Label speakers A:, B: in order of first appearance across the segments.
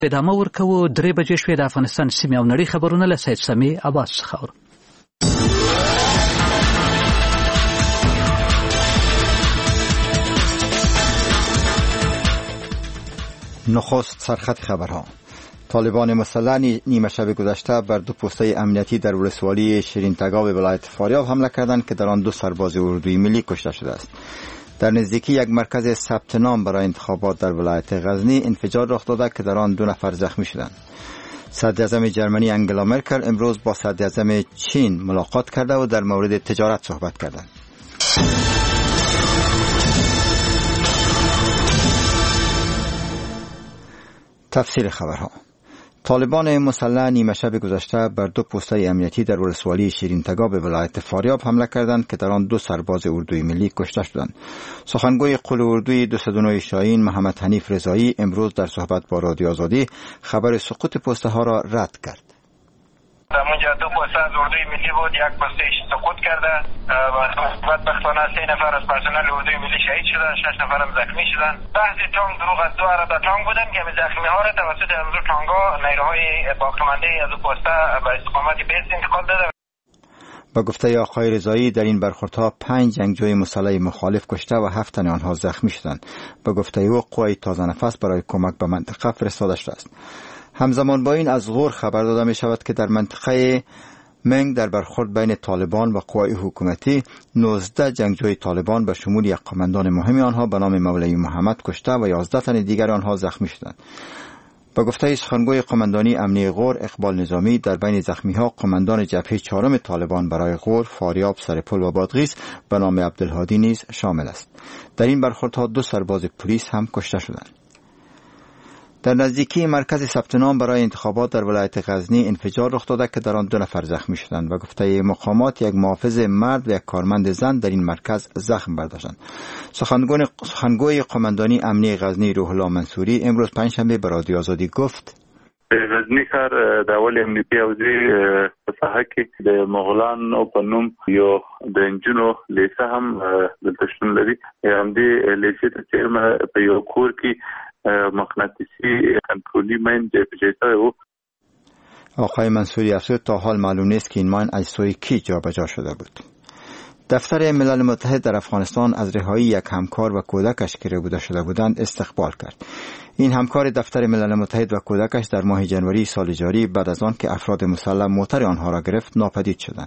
A: ادامه ورکوو. 3 بجې شوې. د افغانستان سیمې او نړۍ خبرونه له سید سمیع عباس څخه اورو.
B: نخست سرخط خبرها. طالبان مسلح نیمه شب گذشته بر 2 پست‌های امنیتی در ولسوالی شیرین تگاو ولایت فاریاب حمله کردند که در آن 2 سرباز اردوی ملی کشته شده است. در نزدیکی یک مرکز ثبت نام برای انتخابات در ولایت غزنی انفجار رخ داده که در آن 2 نفر زخمی شدند. صدراعظم جرمنی انگلا مرکل امروز با صدراعظم چین ملاقات کرده و در مورد تجارت صحبت کردند. تفصیل خبرها. طالبان مسلح نیمه شب گذشته بر 2 پست‌های امنیتی در ولسوالی شیرین تگاو به ولایت فاریاب حمله کردند که در آن 2 سرباز اردوی ملی کشته شدند. سخنگوی قول اردوی 209 شاهین محمد حنیف رضایی امروز در صحبت با رادیو آزادی خبر سقوط پست‌ها را رد کرد.
C: اونجا 2 پست از اردوی ملی بود، 1 پستش سقوط کرده و بدبختانه 3 نفر از پرسنل اردوی ملی شهید شدن، 6 نفر هم زخمی شدن. بحث تانک دروغ است. 2 عربه تانک بودن که زخمی ها را توسط امروز تانگا نیروهای باقیمانده از اون پست به استقامت بیس انتقال داده.
B: با گفته آقای رضایی در این برخوردها 5 جنگجوی مسلح مخالف کشته و 7 تن آنها زخمی شدند. با گفته او قوای تازه نفس برای کمک به منطقه فرستاده شده است. همزمان با این از غور خبر داده می شود که در منطقه منگ در برخورد بین طالبان و قوای حکومتی 19 جنگجوی طالبان به شمول یک قماندان مهم آنها به نام مولوی محمد کشته و 11 تن دیگر آنها زخمی شدند. با گفته سخنگوی قماندانی امنیه غور اقبال نظامی در بین زخمی ها قماندان جبهه 4 طالبان برای غور، فاریاب، سرپل و بادغیس به نام عبدالهادی نیز شامل است. در این برخوردها 2 سرباز پلیس هم کشته شدند. در نزدیکی مرکز ثبت نام برای انتخابات در ولایت غزنی انفجار رخ داده که در آن 2 نفر زخمی شدند و گفته مقامات یک محافظ مرد و یک کارمند زن در این مرکز زخم برداشتند. سخنگوی قماندانی امنیه غزنی روح الله منصوری امروز پنجشنبه به رادیو آزادی گفت
D: غزنی ښار د اول امنیتي حوزې په ساحه کې د مغولان او په نوم یو د انجونو لیسه هم دلته شتون لري. همدې لیسې ته چیرمه په یو کور کې مغناطیسی کنترلی ماین جای شده و
B: آقای منصوری افزود تا حال معلوم نیست که این ماین از سوی کی جابجا شده بود. دفتر ملل متحد در افغانستان از رهایی یک همکار و کودکش که ربوده شده بودند استقبال کرد. این همکار دفتر ملل متحد و کودکش در ماه ژانویه سال جاری بعد از آن که افراد مسلح موتر آنها را گرفت ناپدید شدند.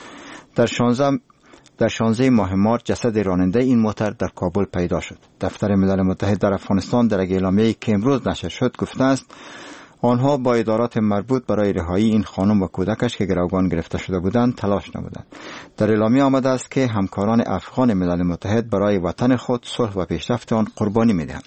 B: در 16 ماه مارس جسد راننده این موتر در کابل پیدا شد. دفتر ملل متحد در افغانستان در اعلامیه‌ای که امروز نشر شد گفته است آنها با ادارات مربوط برای رهایی این خانم و کودکش که گروگان گرفته شده بودند تلاش نمودند. در اعلامیه آمده است که همکاران افغان ملل متحد برای وطن خود صلح و پیشرفت آن قربانی می‌دهند.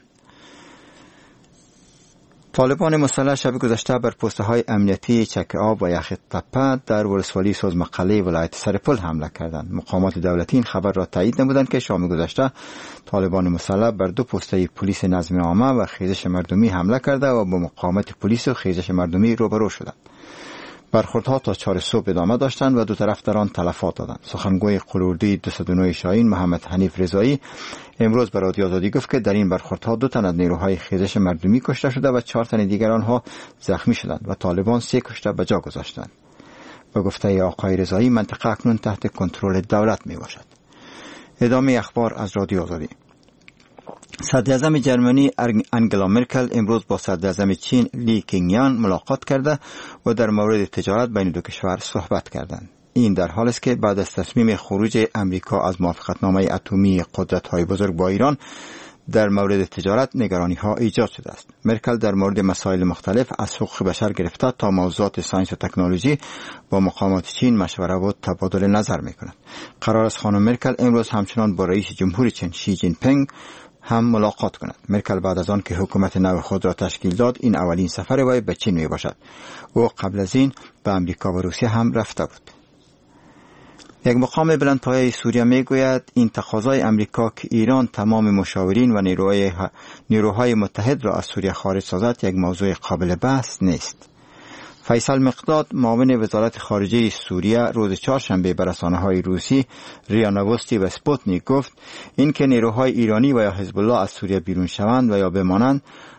B: طالبان مسلح شب گذشته بر پست‌های امنیتی چک آب و یخ تپه در ولسوالی سوزمقله ولایت سرپل حمله کردند. مقامات دولتی این خبر را تایید نمودند که شام گذشته طالبان مسلح بر 2 پست‌های پلیس نظم عامه و خیزش مردمی حمله کرده و با مقاومت پلیس و خیزش مردمی روبرو شدند. برخوردها تا 4 صبح ادامه داشتند و 2 طرف در آن تلفات دادند. سخنگوی قول اردوی 209 شاهین محمد حنیف رضایی امروز به رادیو آزادی گفت که در این برخوردها 2 تن از نیروهای خیزش مردمی کشته شده و 4 تن دیگر آنها زخمی شدند و طالبان 3 کشته به جا گذاشتند. به گفته آقای رضایی منطقه اکنون تحت کنترل دولت می باشد. ادامه اخبار از رادیو آزادی. صدراعظم جرمنی انگلا مرکل امروز با صدراعظم چین لی کینگیان ملاقات کرده و در مورد تجارت بین 2 کشور صحبت کردند. این در حالی است که بعد از تصمیم خروج امریکا از موافقتنامه اتمی قدرت‌های بزرگ با ایران در مورد تجارت نگرانی‌ها ایجاد شده است. مرکل در مورد مسائل مختلف از حقوق بشر گرفته تا موضوعات ساینس و تکنولوژی با مقامات چین مشوره و تبادل نظر می‌کند. قرار است خانم مرکل امروز همچنان با رئیس جمهور چین شی جین پینگ هم ملاقات کند. مرکل بعد از آن که حکومت نو خود را تشکیل داد این اولین سفر وی به چین می باشد. او قبل از این به امریکا و روسیه هم رفته بود. یک مقام بلندپایه سوریه می گوید این تقاضای امریکا که ایران تمام مشاورین و نیروهای متحد را از سوریه خارج سازد یک موضوع قابل بحث نیست. فیصل مقداد معاون وزارت خارجه سوریه روز چهارشنبه به رسانه‌های روسی ریا نوستی و سپوتنیک گفت اینکه نیروهای ایرانی و یا حزب الله از سوریه بیرون شوند و یا بمانند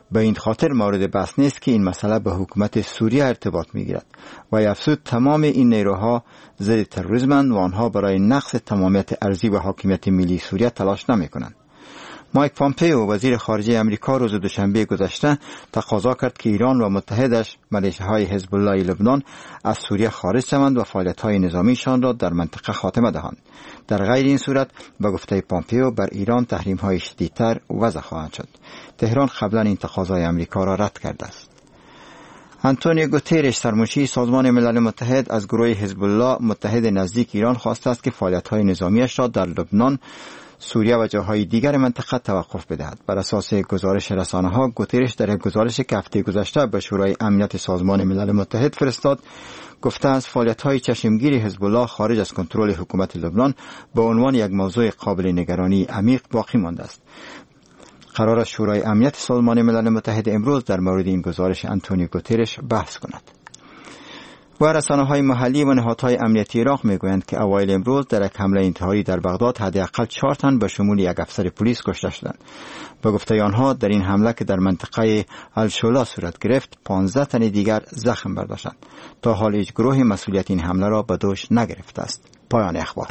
B: به این خاطر مورد بحث نیست که این مسئله به حکومت سوریه ارتباط میگیرد و افزود تمام این نیروها ضد تروریسمند و آنها برای نقض تمامیت ارضی و حاکمیت ملی سوریه تلاش نمیکنند. مایک پامپئو وزیر خارجه آمریکا روز دوشنبه گذشته تقاضا کرد که ایران و متحدش میلیشیاهای حزب الله لبنان از سوریه خارج شوند و فعالیت‌های نظامیشان را در منطقه خاتمه دهند. در غیر این صورت به گفته پامپئو بر ایران تحریم‌های شدیدتر وضع خواهد شد. تهران قبلا این تقاضای آمریکا را رد کرده است. آنتونیو گوترش سرمنشی سازمان ملل متحد از گروه حزب الله متحد نزدیک ایران خواسته است که فعالیت‌های نظامیش را در لبنان، سوریه و جاهای دیگر منطقه توقف بدهد. بر اساس گزارش رسانه‌ها گوترش در یک گزارشی که هفته گذشته به شورای امنیت سازمان ملل متحد فرستاد گفته است فعالیت‌های چشمگیر حزب الله خارج از کنترل حکومت لبنان به عنوان یک موضوع قابل نگرانی عمیق باقی مانده است. قرار است شورای امنیت سازمان ملل متحد امروز در مورد این گزارش آنتونیو گوترش بحث کند. و رسانه‌های محلی و نهادهای امنیتی عراق میگویند که اوایل امروز در یک حمله انتحاری در بغداد حداقل 4 تن به شمول یک افسر پلیس کشته شدند. به گفته آنها در این حمله که در منطقه الشولا صورت گرفت 15 تن دیگر زخم برداشتند. تا حال هیچ گروه مسئولیت این حمله را به دوش نگرفته است. پایان اخبار.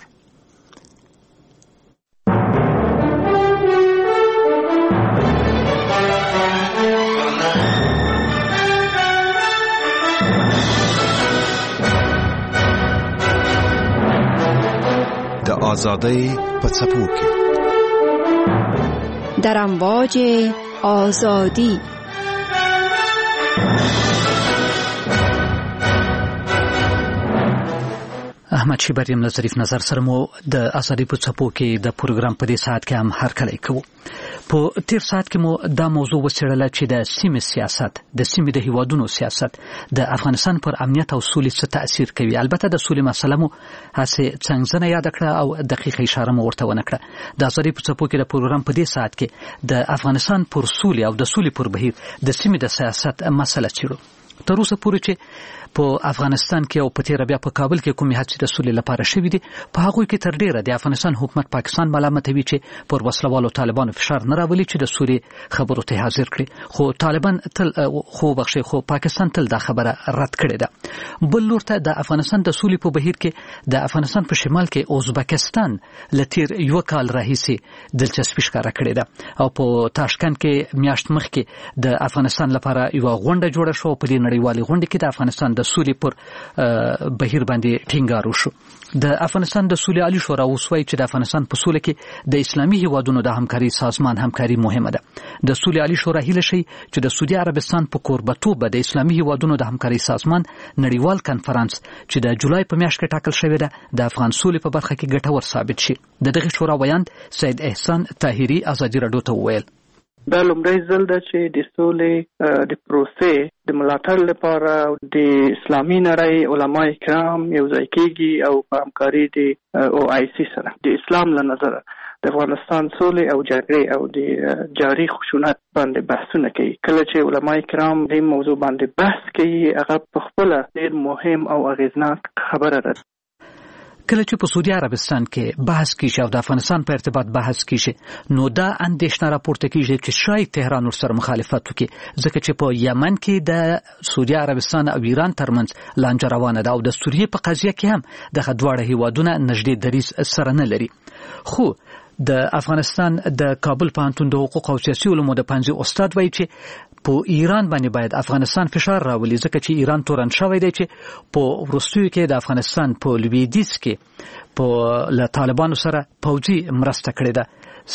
E: د آزادۍ په څپو کې
F: در امواج آزادی
A: احمد شیبریم له ظریف نظر سره مو د آزادۍ په څپو کې د پروګرام په دې ساعت کې هم هرکلی کوو. په تیر ساعت کې مو دا موضوع وڅېړله چې د سیمې سیاست، د سیمې د هیوادونو سیاست د افغانستان پر امنیت او سولې څه تأثیر کوي. البته د سولې مسله مو هسې څنګزنه یاد کړه او دقیقه اشاره مو ورته ونه کړه. د آزادۍ په څپو کې د پروګرام په دې ساعت کې د افغانستان پر سولې او د سولې پر بهیر د سیمې د سیاست مسله څېړو. تر اوسه پورې چې په افغانستان کې او په تیر بیا په کابل کې کومې هڅې د سولې لپاره شوې دي، په هغوی کې تر ډیره د افغانستان حکومت پاکستان ملامتوي چې پر وسلوالو طالبانو فشار نه راولي چې د سولې خبرو ته حاضر کړي. خو طالبان تل خو پاکستان تل دا خبره رد کړې ده. بل لور ته د افغانستان د سولې په بهیر کې د افغانستان په شمال کې ازبکستان لتیر یو کال راهیسي دلچسپي ښکاره کړې ده او په تاشکند کې میاشت مخکې د افغانستان لپاره یو غونډه جوړه شو. په دې نړیوالې غونډه کې د افغانستان د سولې پر بهیر باندې ټینګار وشو. د افغانستان د سولې عالی شورا وسوي چې د افغانستان په سولې کې د اسلامي هیوادونو د همکاري سازمان همکاري مهمه ده. د سولې عالی شورا هیله شي چې د سعودي عربستان په کوربتوب د اسلامي هیوادونو د همکاري سازمان نړیوال کنفرانس چې د جولای په میاشت کې ټاکل شوی ده د افغان سولې په برخه کې ګټور ثابت شي. دغه شورا ویاند سید احسان طاهری ازادي رادیو ته وویل
G: دا لومړی ځل ده چې د سولې د پروسې د ملاتړ لپاره د اسلامي نړۍ علماء کرام یو ځای کېږي او په همکاري د OIC سره د اسلام له نظره د افغانستان سولې او جګړې او د جاري خشونت باندې بحثونه کوي. کله چې علماء کرام د موضوع باندې بحث کوي هغه په خپل ډېر مهم او اغیزناک خبره ده.
A: کله چې په سعودي عربستان کې بحث کیږي او د افغانستان په ارتباط بحث کیږي نو دا اندېښنه راپورته کیږي چې شاید تهران ورسره مخالفت وکړي، ځکه چې په یمن کې د سعودي عربستان او ایران ترمنځ لانجه روانه ده او د سوریې په قضیه کې هم دغه دواړه هیوادونه نږدې دریځ سره نه لري. خو د افغانستان د کابل پوهنتون د حقوق او سیاسي علومو د پنځه استاد وایي چې په ایران باندې باید افغانستان فشار راولي، ځکه چې ایران تورن شوی دی چې په وروستیو کې د افغانستان په لویدیځ کې په له طالبانو سره پوځي مرسته کړې ده.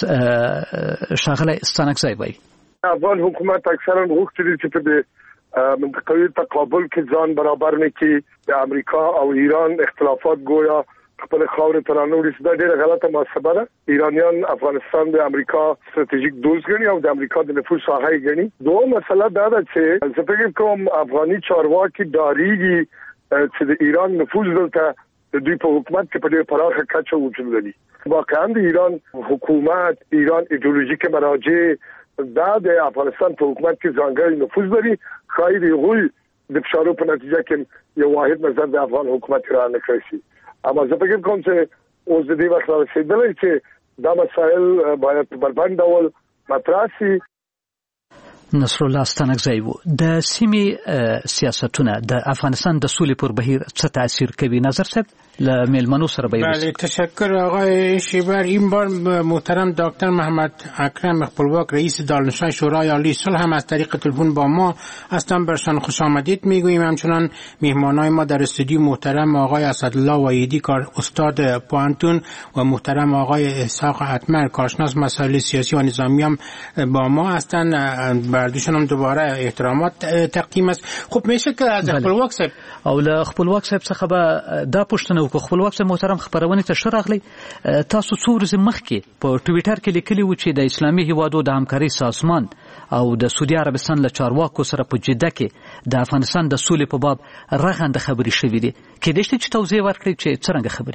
A: ښاغلی ستانکزی وایي
H: افغان حکومت اکثرا غوښتي دي چې په منطقوي تقابل کې ځان برابر نه کړي. د امریکا او ایران اختلافات گویا خپل خاورې ته رانوړي. دا ډېره غلطه محاسبه ده. ایرانیان افغانستان د امریکا ستراتیژیک دوست ګڼي او د امریکا د نفوذ ساحه یې ګڼي. دوه مسله دا ده چې زه فکر کوم افغاني چارواکي ډاریږي چې د ایران نفوذ دلته د دوی په حکومت کې په ډېر پراخه کچه وجود لري. واقعا د ایران حکومت، ایران ایدئولوژیک مراجع دا د افغانستان په حکومت کې ځانګړی نفوذ لري. ښایي د هغوی د فشارو په نتیجه کې یو واحد نظر د افغان حکومت را نه کړی شي. اما زه فکر کوم چې اوس د دې وخت رسېدلی چې دا مسایل باید په بربند ډول مطرح شي.
A: نصر الله ستانکزی و د سیمې سیاستونه د افغانستان د سولې پر بهیر څه تاثیر کوي؟ نظر صاحب لمیلمنو سره به
I: بله تشکر آقای شیبر. این بار محترم دکتر محمد اکرم خپلواک رئیس دارالنشست شورای عالی صلح هم از طریق تلفن با ما هستن. برشان خوش آمدید میگوییم. همچنان مهمانای ما در استودیو محترم آقای اسدالله وحیدی استاد پوانتون و محترم آقای اسحاق اتمر کارشناس مسائل سیاسی و نظامی هم با ما هستن. بردوشون هم دوباره احترامات تقدیم است. خب میشه که از خپلواک صاحب
A: او له خپلواک صاحب څخه به دا پوښتنه وکړو. خپلواک صاحب محترم خبرونه ته شراغلی تاسو څو ورځې مخکې په ټویټر کې لیکلی و چې د اسلامي هیوادو د همکارۍ سازمان او د سعودي عربستان له چارواکو سره په جده کې د افغانستان د سولې په باب رغنده خبرې شوې دي. کېدای شي چې توضیح ورکړئ چې څرنګه خبرې؟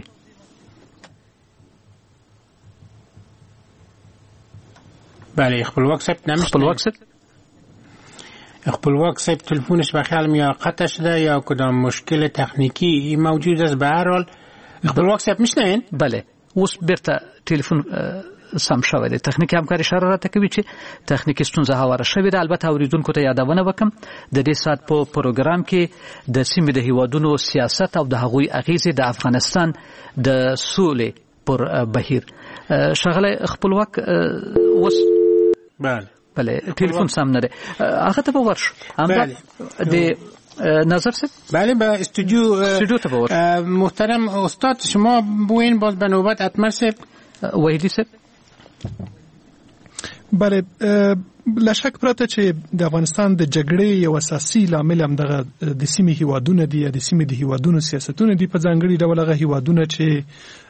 I: بله خپلواک صاحب خپلواک صاحب تلفونش به خیال یا قطع شده یا کدام مشکل تکنیکی موجود است. به هر حال خپلواک صاحب میشنین؟
A: بله اوس بیرته تلفن سم شوی دی. تخنیکی همکاري اشاره راته کوي چې تخنیکی ستونزه هواره شوې ده. البته اوریدونکو ته یادونه وکم د دې سات په پروګرام کې د سیمې د هیوادونو سیاست او د هغوی اغیزې د افغانستان د سولې پر بهیر. شغله خپلواک اوس بله تلفن سم نه ده. هغه ته به ورشو د نظر صاحب.
I: بله به استودیو ته به ورشو. محترم استاد شما بوین باز به نوبت اتمر صاحب
A: وحیدی صاحب.
J: بله لشک پرته چې د افغانستان د جګړې یو اساسي لامل هم دغه د سیمې هیوادونه دي یا د سیمې د هیوادونو سیاستونه دي. په ځانګړي ډول هغه هیوادونه چې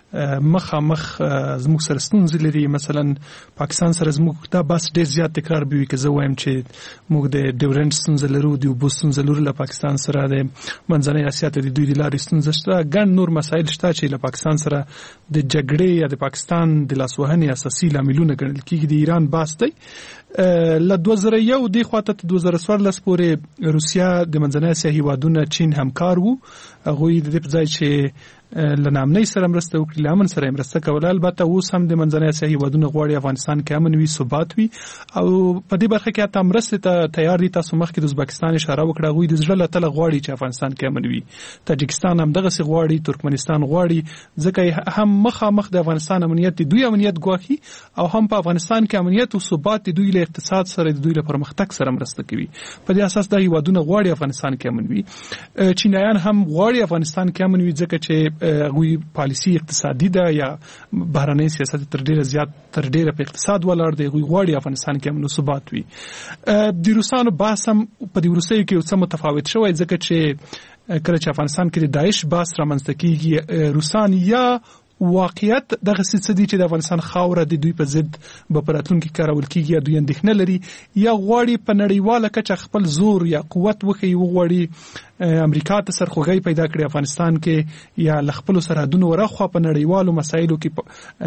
J: مخامخ زموږ سره ستونزې لري. مثلا پاکستان سره زموږ دا بس ډېر زیات تکرار به وي که زه وایم چې موږ د ډیورنډ ستونزه لرو، د اوبو ستونزه لرو له پاکستان سره، د منځنۍ اسیا ته د دوی د لارې ستونزه شته، ګڼ نور مسایل شته چې له پاکستان سره د جګړې یا د پاکستان د لاسوهنې اساسي لاملونه ګڼل کېږي. د ایران بحث دی. له 2001 دی خواته 2014 پورې روسیا د منځنۍ اسیا هیوادونه چین همکار وو. هغوی د دې په ځای چې لنامنۍ سره مرسته وکړي لامن سره مرسته کوله. البته اوس هم د منځنۍ اسیا هیوادونه غواړي افغانستان کې امن وي، ثبات وي او په دې برخه کې حتی مرسته ته تیار دي. تاسو مخکې د ازبکستان اشاره وکړه. هغوی د زړه له تله غواړي چې افغانستان کې امن وي. تاجکستان هم دغه څه غواړي، ترکمنستان غواړي، ځکه هم مخامخ د افغانستان امنیت دي، دوی امنیت ګواښي او هم په افغانستان کې امنیت او ثبات د دوی له اقتصاد سره د دوی له پرمختګ سره مرسته کوي. په دې اساس د هیوادونه غواړي افغانستان کې امن وي. چینایان هم غواړي افغانستان کې امن وي ځکه چې هغوی پالیسی اقتصادي ده یا بهرنۍ سیاست تر ډیره په اقتصاد ولاړ دی. هغوی غواړي افغانستان کې امن او ثبات وي. د روسانو بحث هم په دې وروستیو کې څه متفاوت شوی ځکه چې کله چې افغانستان کې د داعش بحث رامنځته کېږي، روسان یا واقعیت دغه څه دي چې د افغانستان خاوره د دوی په ضد به په راتلونکي کې کارول کېږي یا دوی اندېښنه لري یا غواړي په نړیواله کچه خپل زور یا قوت وښیي، وغواړي امریکا ته سرخوږی پیدا کړي افغانستان کې یا له خپلو سرحدونو ورهخوا په نړیوالو مسایلو کې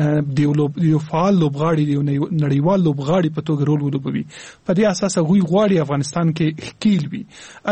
J: د یو فعال لوبغاړي د یو نړیوال لوبغاړي په توګه رول ولوبوي. په دې اساس هغوی غواړي افغانستان کې ښکیل وي.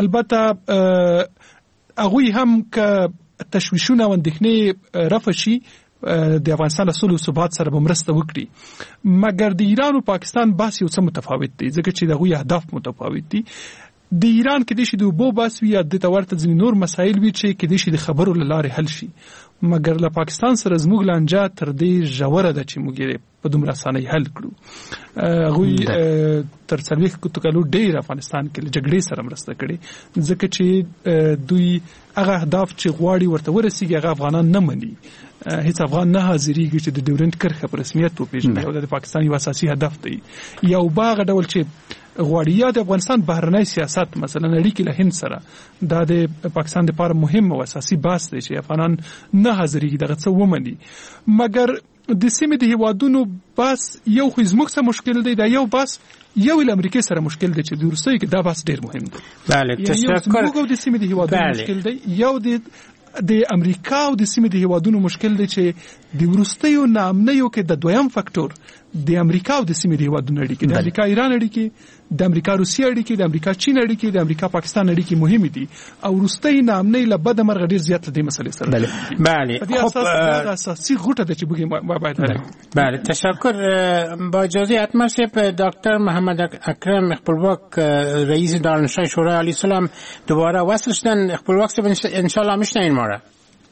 J: البته هغوی هم که تشویشونه او اندېښنې رفع شي د افغانستان له سولې او ثبات سره به مرسته وکړي. مګر د ایران او پاکستان بحث یو څه متفاوت دی ځکه چې د هغوی اهداف متفاوت دي. د ایران کېدای شي د اوبو بحث وي یا دته ورته ځینې نور مسایل وي چې کېدای شي د خبرو له لارې حل شي. مګر له پاکستان سره زموږ لانجه تر دې ژوره ده چې موږ یې په دومره اسانۍ حل کړو. هغوی تر 40 کلو ډېر افغانستان کې له جګړې سره مرسته کړې ځکه چې دوی هغه اهداف چې غواړي ورته ورسیږي هغه افغانان نه مني. هیڅ افغان نه حاضرېږي چې د ډیورنډ کرښه په رسمیت وپېژني او د پاکستان یو اساسي هدف دی. یو باغ ډول چې غواړي یا د افغانستان بهرنی سیاست مثلا اړیکې له هند سره دا د پاکستان لپاره مهم او اساسي بحث دی چې افغانان نه حاضرېږي دغه څه ومني. مګر د سیمې د هیوادونو بحث یو خو زموږ څه مشکل دی، دا یو بحث یو له امریکا سره مشکل دی چې د روسیې کې دا بحث ډېر مهم دی.
I: بله
J: تشکر. د سیمې د هیوادونو مشکل دی، یو د امریکا او د سیمې د هیوادونو مشکل دی چې د وروستیو ناامنیو کې د دویم فاکټور د امریکا او د سیمې د هیوادونو اړیکې، د امریکا ایران اړیکې، د امریکا روسیې اړیکې، د امریکا چین اړیکې، د امریکا پاکستان اړیکې مهمې دي او وروستۍ ناامنۍ له بده مرغه ډیر زیات د مسلې سره
I: بله
J: په دې اساس دا اساسي غوټه ده چې باید
I: بله تشکر. با اجازه حتما صاحب دکتر محمد اکرم خپلواک رئیس دانشگاه شورای عالی سلام دوباره وصل شدن. خپلواک صاحب انشالله میشنین ما را؟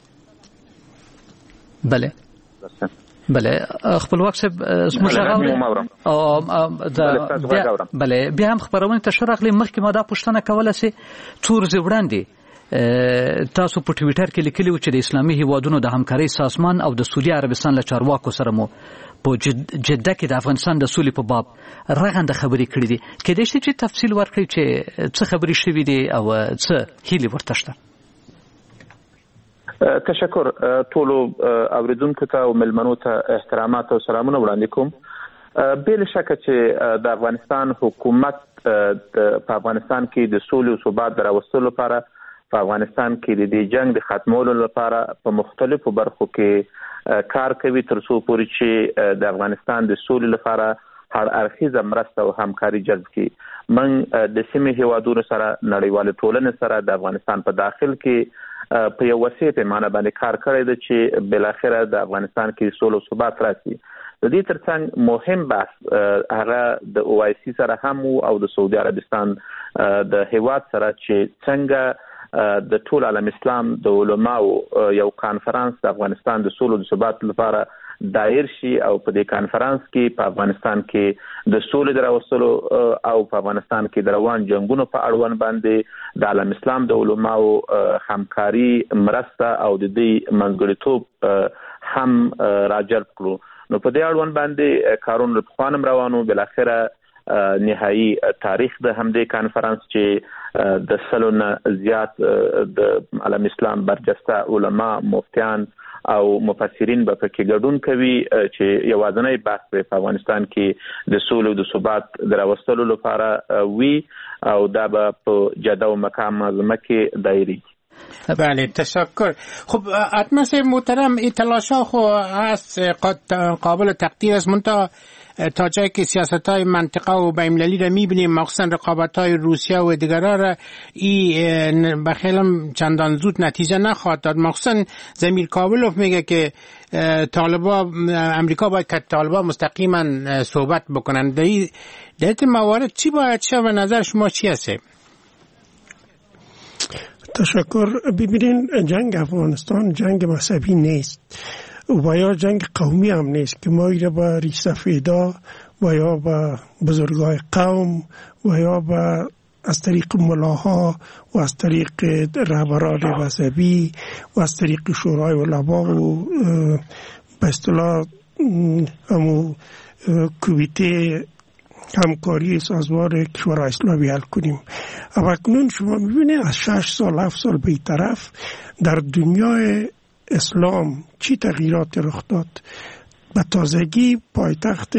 A: بله خپلواک صاحب زموږ بله بیا هم خبرونه ته شرغلی مخکې ما دا پوښتنه کوله چې څو ورځې وړاندې تاسو په ټویټر کې لیکلي و چې د اسلامي هیوادونو د همکارۍ سازمان او د سعودي عربستان له چارواکو سره مو په جده کې د افغانستان د سولې په باب رغنده خبرې کړې دي. کېدای شي چې تفصیل ورکړئ چې څه خبرې شوي دي او څه هیلې ورته شته؟
K: تشکر. ټولو اوریدونکو ته او ملمنو ته احترامات او سلامونه وړاندې کوم. بل شک چې د افغانستان حکومت په افغانستان کې د سولې او ثبات راوستلو لپاره په افغانستان کې د جنگ د ختمولو لپاره په مختلفو برخو کې کار کوي تر څو پورې چې د افغانستان د سولې لپاره هر اړخیزه مرسته او همکاري جذب کړي. من د سیمې هیوادونو سره نړیوال ټولنې سره د افغانستان په داخل کې په یو وسیع پیمانه باندې کار کړی دی چې بل اخره د افغانستان کې سولې او ثبات راشي. د دې ترڅنګ مهم بحث هغه د OIC سره هم او د سعودي عربستان د هیواد سره چې څنګه د ټول عالم اسلام د علماو یو کانفرنس د افغانستان د سولې او ثبات لپاره دایر شي او په دې کانفرنس کې په افغانستان کې د سولې دراوستلو او په افغانستان کې د روان جنگونو په اړوند باندې د عالم اسلام د علماو همکاري مرسته او د دې منځګړیتوب هم راجلب کړو. نو په دې اړوند باندې کارونه په خوانم روانو. بل اخره نهایی تاریخ د همدې کانفرنس چې د سلونه زیات د عالم اسلام برجسته علما، مفتیان او مفسرین به پکې ګډون کوي چې یوازینی بحث په افغانستان کې د سولې او د ثبات دراوستلو لپاره وي او دا به په جده او مکه معظمه کې دایري.
I: بله تشکر. خب حتما محترم اطلاعات خو هست قابل تقدیر است، منتها تا جایی که سیاست‌های منطقه و بین‌المللی را می‌بینیم مخصوصا رقابت‌های روسیه و دیگرها را این بخیلم چندان زود نتیجه نخواهد داد. مخصوصا زمیر کابلوف میگه که امریکا باید که طالبان مستقیما صحبت بکنن. در این موارد چی باید شه و نظر شما چی هست؟
L: تشکر. ببینین جنگ افغانستان جنگ مذهبی نیست و یا جنگ قومی هم نیست که ما ایره با ریش سفیدا و یا با بزرگای قوم و یا با از طریق ملاها و از طریق رهبران مذهبی و از طریق شورای علما و به اصطلاح همو کمیته همکاری سازمان کشورهای اسلامی حل کنیم. اما اکنون شما میبینید از 6 سال 7 سال به این طرف در دنیای اسلام چی تغییرات رخ داد؟ به تازگی پایتخت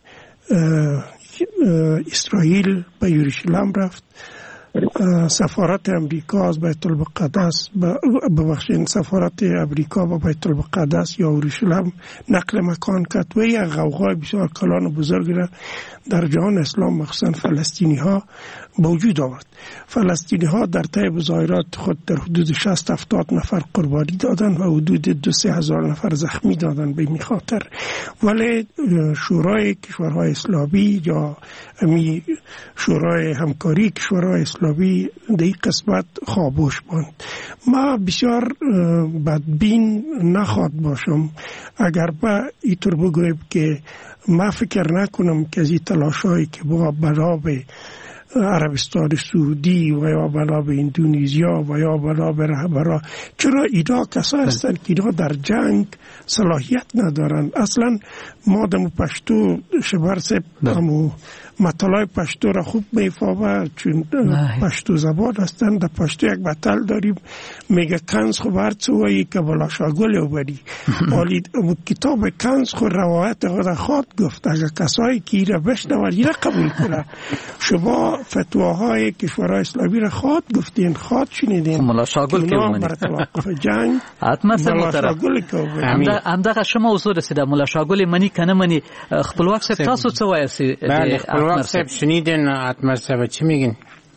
L: اسرائیل به یروشلم رفت، سفارت امریکا از بیت المقدس ببخشید سفارت امریکا به بیت المقدس یا یروشلم نقل مکان کرد و یک غوغای بسیار کلان و بزرگ را در جهان اسلام مخصوصا فلسطینی ها به وجود آورد. فلسطینی ها در طی مظاهرات خود در حدود 60-70 نفر قربانی دادند و حدود 2-3 هزار نفر زخمی دادند به این خاطر. ولی شورای کشورهای اسلامی یا شورای همکاری کشورهای اسلامی در این قسمت خاموش ماند. ما بسیار بدبین نخواد باشم اگر با اینطور بگویم که ما فکر نکنم که از این تلاشایی که با بنا به عربستان سعودی و یا بنا به اندونزیا و یا بنا به رهبران، چرا اینا کسا هستند که اینا در جنگ صلاحیت ندارن. اصلا ما دمو پشتو شبر سب همو متلای پشتو را خوب میفهمه چون پشتو زبان هستند. در پشتو یک متل داریم میگه کنز خو هر چه وایی که بلا شاگل اوبری. ولی کتاب کنز خو روایت خود خواد گفت اگر کسایی که ایره بشنون ایره قبول کنه. شما فتواهای کشورهای اسلامی را خواد گفتین، خواد شنیدین
A: ملا شاگل که اومدی
L: بر توقف جنگ
A: حتما شاگل که اومدی همدغه شما وزور رسیده ملا شاگل منی کنه منی خپلواک صاحب تاسو څه وایي؟
I: بله خپلواک صاحب شنیدین اتمر صاحب چی میگین؟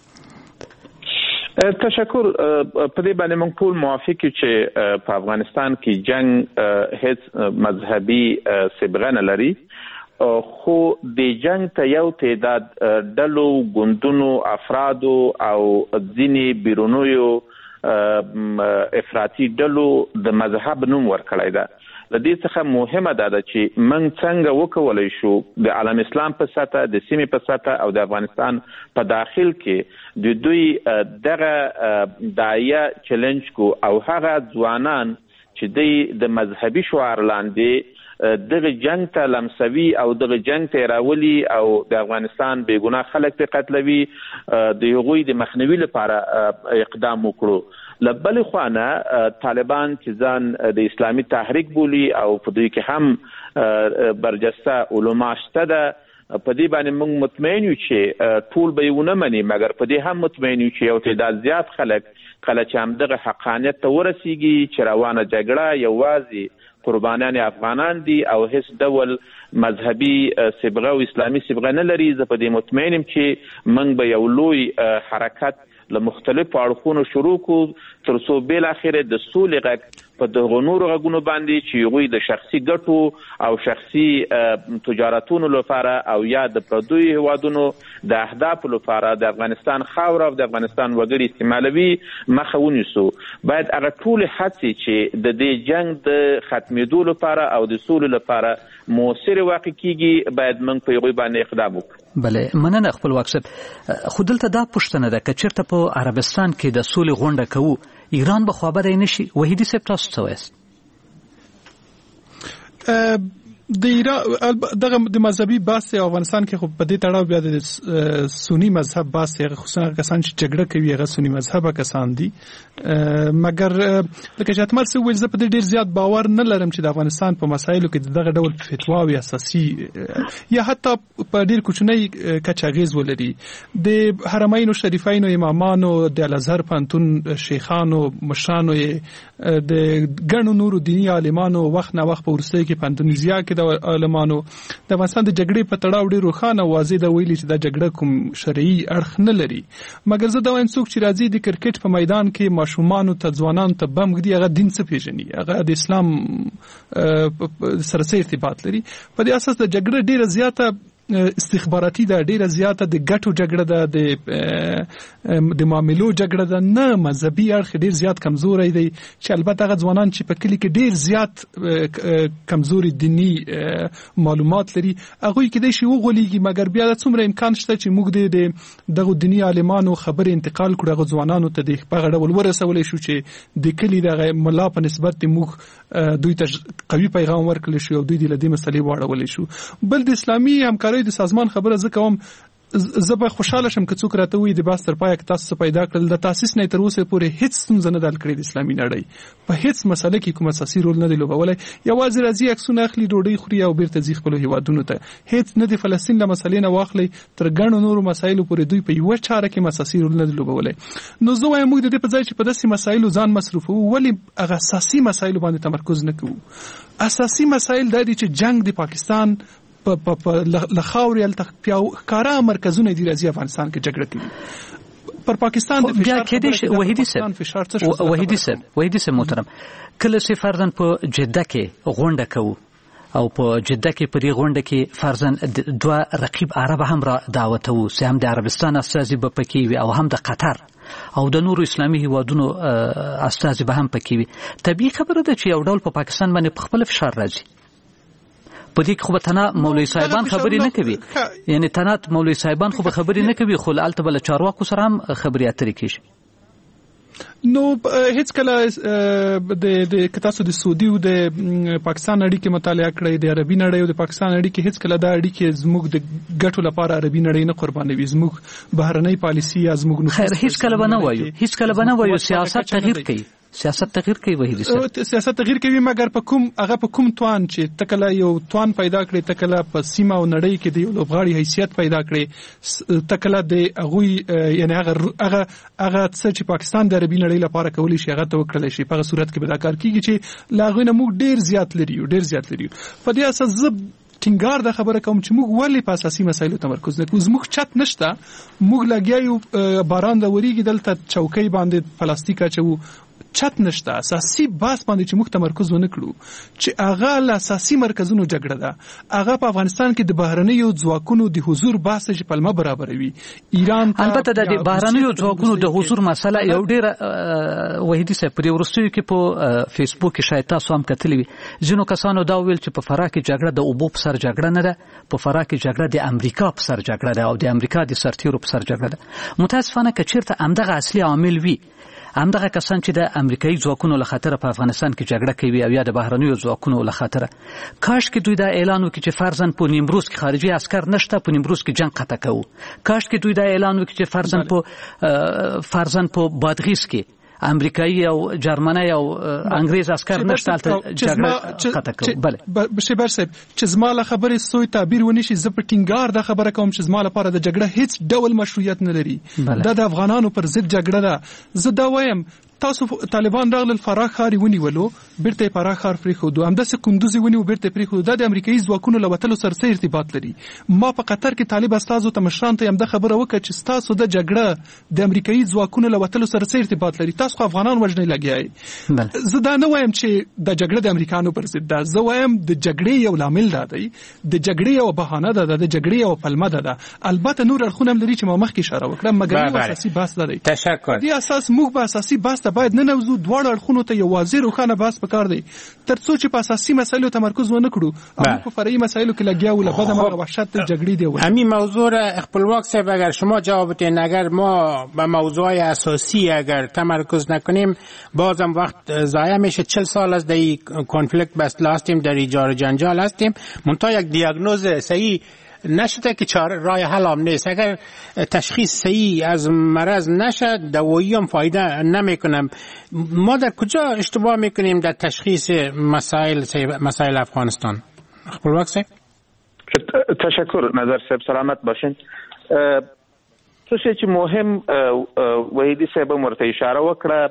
K: تشکر. په دې باندې موږ ټول موافق یو چې په افغانستان کې جنگ هیڅ مذهبي سابقه نه لري، خو د جنگ ته یو تعداد ډلو، ګوندونو، افرادو او ځینې بیرونیو افراطي ډلو د مذهب نوم ورکړی ده. د دې څخه مهمه ده چې موږ څنګه وکولای شو د عالم اسلام په سطح، د سیمې په سطح او د افغانستان په داخل کې د دوی دغه داعیه چیلنج کو او هغه ځوانان چې د مذهبي شعار لاندې دغه جنگ ته لمسوي او دغه جنگ ته راولي او د افغانستان بیګناه خلک ته قتلوي، د هغوی د مخنیوي لپاره اقدام وکړو. لبل خوانه طالبان چې ځان د اسلامي تحریک بولی او په دوی کې هم برجسته علما شته ده، په دې باندې موږ مطمئن یو چې ټول به یې ونه مني، مګر په دې هم مطمئن یو چې یو تعداد زیات خلک کله چې همدغه حقانیت ته ورسیږي چې روانه جګړه یوازې قربانیان افغانان دي او هیڅ ډول مذهبي صبغه او اسلامي صبغه نه لري، زه په دې مطمئن یم چې موږ به یو لوی حرکت له مختلفو اړخونو شروع کو تر څو بل اخره د سولې غږ په دغه نورو غږونو باندې چې هغوی د شخصي ګټو او شخصي تجارتونو لپاره او یا د پردوی هیوادونو د اهدافو لپاره د افغانستان خاوره او د افغانستان وګړي استعمالوي مخه ونیسو. باید هغه ټول هڅې چې د دې جنگ د ختمېدو لپاره او د سولې لپاره موثر واقع کیږي باید موږ په هغوی باندې اقدام وکړو.
A: بله مننه خپلواک صاحب. خو دلته دا پوښتنه ده که چېرته په عربستان کې د سولې غونډه کوو ایران به خوابدی نشي؟ وحیدي صاحب تاسو څه وایاست؟
J: د ایران دغه د مذهبي بحث افغانستان کې خو په دې تړاو بیا د سنی مذهب بحث خصوصا کسان چې جګړه کوي هغه سنی مذهب کسان دي، مګر لکه چې اتمر څه ویل زه په دې ډیر زیات باور نه لرم چې د افغانستان په مسایلو کې دغه ډول فتواوي اساسي یا حتی په ډیر کوچنی کچه اغیز ولري. د حرمین شریفین او امامانو د الازهر پانتون شیخانو مشرانو د ګڼو نورو دینی عالمانو وخت نه وخت په ورستۍ کې په اندونیزیا کې د عالمانو د افغانستان د جګړې په تړاو ډېر روښانه واضح دا ویلي چې دا جګړه کوم شرعي اړخ نه لري، مګر زه دا وایم څوک چې راځي د کرکټ په میدان کې ماشومانو ته ځوانانو ته بم ږدي هغه دین څه پیژني، هغه د اسلام سره څه ارتباط لري. په دې اساس د جګړه ډېره زیاته استخباراتي ده، ډیره زیاته د ګټو جګړه ده، د معاملو جګړه ده، نه مذهبي اړخ ډیر زیات کمزوري دی چې البته هغه ځوانان چې په کلی کې ډیر زیات کمزوري دینی معلومات لري هغه کې د شی وغولېږي، مګر بیا د څومره امکان شته چې موږ دغه دینی عالمانو خبره انتقال کړو هغه ځوانانو ته د په غړول ورسولې شو چې د کلی دغه ملا په نسبت موږ دوی ته قوي پیغام ورکړل شو او دوی د لدې مسلې واړولې شو. بل د اسلامي همکارۍ د سازمان خبره زه کوم، زه به خوشاله شم که څوک راته وایي د باس تر پایه که تاسو پیدا کړل د تاسیس نه تر اوسه پورې هیڅ ستونزه نه ده حل کړې د اسلامي نړۍ په هیڅ مسله کې کوم اساسي رول نه دی لوبولی، یوازې راځي عکسونه اخلي ډوډۍ خوري او بیرته ځي خپلو هیوادونو ته، هیڅ نه د فلسطین له مسلې نه واخلي تر ګڼو نورو مسایلو پورې دوی په یوه چاره کې اساسي رول نه دی لوبولی. نو زه وایم موږ د دې په ځای چې په داسې مسایلو ځان مصروفوو ولې هغه اساسي مسایلو باندې تمرکز نه کوو؟ اساسي مسایل دا دي چې جنگ د پاکستان په لخاوري التخپیاو مرکزونه دي راځي افغانستان کې جګړه کوي پر پاکستان د فشار کې وحیدي صاحب محترم کله چې فرضاً په جده کې غونډه کوو او په جده کې په دې غونډه کې فرضاً دوه رقیب عرب هم را دعوتو چې هم د عربستان استازي به پکې وي او هم د قطر او د نورو اسلامي هیوادونو استازي به هم پکې وي. طبیعي خبره ده چې یو ډول په پاکستان باندې په خپل فشار راځي. په دې کې خو به تنه مولوي صاحبان خبرې نه کوي، یعنی تنه مولوي صاحبان خو به خبرې نه کوي، خو هلته به له چارواکو سره هم خبرې اترې کېږي. نو هیڅ کله د تاسو د سعودي او د پاکستان اړیکې مطالعه کړئ د عربي نړۍ او د پاکستان اړیکې هیڅ کله دا اړیکې زموږ د ګټو لپاره عربي نړۍ نه قربانوي زموږ بهرنۍ پالیسي یا زموږ
A: خیر هیڅ کله به نه وایو سیاست تغییر کوي سیاست تغییر کوي وحیدی صاحب
J: سیاست تغییر کوي مګر په کوم توان چې تکله یو توان پیدا کړي تکله په سیمه او نړۍ کې د لوبغاړي حیثیت پیدا کړي تکله د هغه یعنی هغه څه چې پاکستان د عربي نړۍ لپاره کولی شي هغه ته وکړل شي په صورت کې به دا کار کیږي چې لاغوی نه موږ ډیر زیات لري په دې اساس ټینګار د خبره کوم چې موږ ولې په اساسي مسایلو تمرکز نه کوو زموږ چت نشته موږ لګیایو باران د وریږي دلته چوکۍ باندې پلاستیک اچو چت نشته اساسي باس باندې چې موږ تمرکز ونه کړو چې هغه له اساسي مرکزونو جګړه ده هغه په افغانستان کې د بهرنیو ځواکونو د حضور باس چې پلمه برابروي ایران
A: البته د بهرنیو ځواکونو د حضور مسله یو ډیر وحیدی صاحب پر ورستیو کې په فیسبوک کې شاید تاسو هم کتلی وي ځینو کسانو دا ویل چې په فراه کې جګړه د اوبو په سر جګړه نه ده په فراه کې جګړه د امریکا په سر جګړه ده او د امریکا د سرتیرو په سر جګړه ده متاسفانه که چیرته همدغه اصلي عامل وي همدغه کسان چې د امریکایي ځواکونو له خاطر په افغانستان کې جګړه کوي او یا د بهرنیو ځواکونو له خاطر کاش کې دوی دا اعلان وکړي چې فرضاً په نیمروز کې خارجي عسكر نشته په نیمروز کې جنگ قطع کوو کاش کې دوی دا اعلان وکړي چې فرضاً په بادغیس کې امریکایي او جرمني او انګريز عسكر نشته جګړه قطع کوي
J: بله بشبر صاحب چې زماله خبرې سوی تعبیر ونشي ز په ټینګار د خبره کوم چې زماله لپاره د جګړه هیڅ ډول مشروعیت نه لري دا د افغانانو پر ضد جګړه ده زه دا وایم تاسو طالبان راغلل فراه ښار ونیولو بیرته فراه ښار پرېښودو همداسې کندوز ونیو بیرته پرېښودو دا د امریکایي ځواکونو له وتلو سره څه ارتباط لري ما په قطر کې طالب استازو ته مشران ته همدا خبره وکړه چې تاسو د جګړه د امریکایي ځواکونو له وتلو سره څه ارتباط لري تاسو افغانان وژنې لګیای زه دا نه وایم چې د جګړه د امریکانو پر ضد ده زه وایم د جګړې یو لامل دی د جګړې یو بهانه ده د جګړې یو پلمه ده البته نور اړخونه هم لري چې ما مخکې اشاره وکړم مګر یو اساسي بحث دی
I: تشکر
J: دې اساس موږ به اساسي بحث ته باید نه نوځو دواړو اړخونو ته یو واضح روښانه بحث پکار دی ترڅو چې په اساسي مسایلو تمرکز ونه کړو او په فرعي مسایلو کې لګیا و لبد ما وحشت جګړې دی
I: همین موضوع را خپلواک صاحب اگر شما جواب بدین اگر ما به موضوع اساسی اگر تمرکز نکنیم بازم وقت ضایع میشه 40 سال از در کنفلیکت بسته هستیم در ایجاد جنجال هستیم منتها یک دیاگنوز صحیح نشده که راه حل هم نیست اگر تشخیص صحیح از مرض نشه دوایی هم فایده نمیکنه ما در کجا اشتباه میکنیم در تشخیص مسائل افغانستان خپلواک صاحب
K: تشکر نظر صاحب سلامت باشین څه چې مهم وحیدی صاحب ورته اشاره وکړه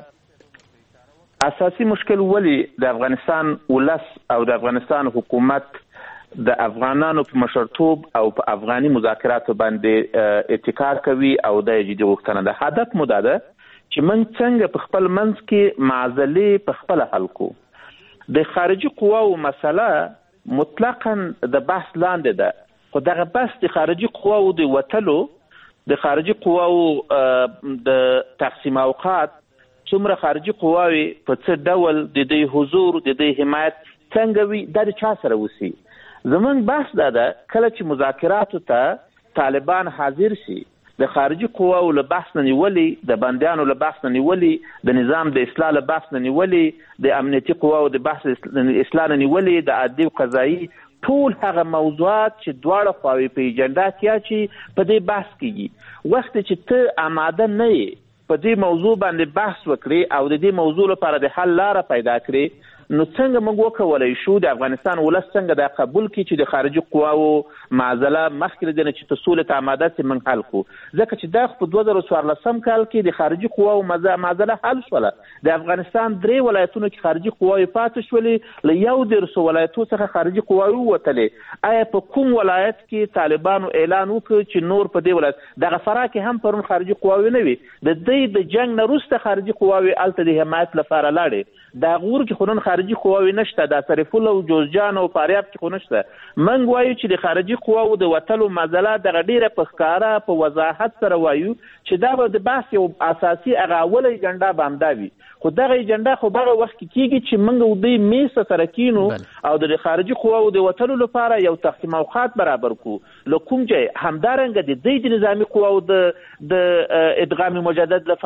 K: اساسي مشکل ولی د افغانستان ولس او د افغانستان حکومت د افغانانو په مشرتوب او په افغاني مذاکراتو باندې اتکا کوي او د جدي غوښتنه ده هدف مو ده چې من څنګه په خپل منځ کې معضلې په خپل حل کو د خارجي قواو مسله مطلقاً د بحث لاندې ده خو دغه بحث د خارجي قواو د وتلو د خارجي قواو د تقسیم اوقات څومره خارجي قواوي په څه ډول د دې حضور د دې حمایت څنګه وي د چا سره وسی زمون بحث ده کله چې مذاکراتو ته طالبان حاضر شي د خارجي قواو له بحث نه نیولي د بندیانو له بحث نه نیولي د نظام د اصلاح له بحث نه نیولي د امنیتي قواو د بحث اصلاح نه نیولي د عدالت قضایي ټول هغه موضوعات چې دواړه خواوې په ایجنډا کې چې په دې بحث کېږي وخت چې ته آماده نه یې په دې موضوع باندې بحث وکړي او د دې موضوع لپاره د حل لاره پیدا کړي نو څنګه موږ وکولای شو د افغانستان ولس څنګه دا قبول کړي چې د خارجي قواو معضله مخکې د چې تسولت آماده چې من حل کو ځکه چې دا په 2014 کال کې د خارجي قواو معضله حل شوله د افغانستان درې ولایتونو کې خارجي قواوې پاتې شولې له یو درسو ولایتو څخه خارجي قواوې وتلې آیا په کوم ولایت کې طالبانو اعلان وکړ چې نور په دې ولایت دغه فراه کې هم پرون خارجي قواوې نه وي د دې د جنگ نه وروسته خارجي قواوې الته د حمایت لپاره لاړې دا غور کې خورن خارجي قواوې نشته د شریف الله او جوزجان او فاریاب کې خو نشته منګ وایو چې د خارجي قواو د وتلو معضله د غډیره په ښکارا په وضاحت سره وایو چې دا به د بحث یو اساسي اغاوله ایجنډا باندې خو دغه ایجنډا خو هغه وخت کې کیږي چې منګ د میس سره کینو او د خارجي قواو د وتلو لپاره یو تقسیم اوقات برابر کو لکوم چې همدارنګ د دې نظامی قواو د ادغام مجدد لپاره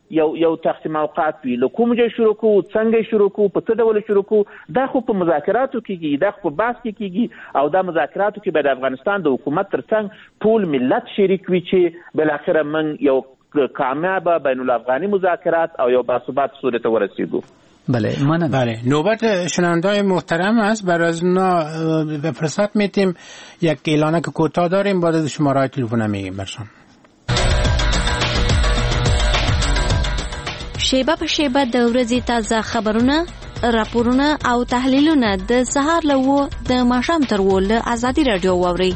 K: یو تقسیم اوقات وي له کوم ځای شروع کوو څنګه شروع کوو په څه ډول شروع کوو دا خو په مذاکراتو کېږي دا خو په بحث کې کېږي او دا مذاکراتو کې به د افغانستان د حکومت ترڅنګ ټول ملت شریک وي چې بالاخره موږ یو کامیابه بین الافغانی مذاکرات او یو باثبات صورت ورسیدو.
A: بله منم.
I: بله نوبت شنونده‌های محترم است. برای از اونا به فرصت میتیم یک اعلانه که کوتاه داریم بعد از شماره تلفن میگیم برشان.
M: شیبه په شیبه د ورځې تازه خبرونه راپورونه او تحلیلونه د سهار له 9 د ماښام تر 10 له ازادي رادیو واورئ.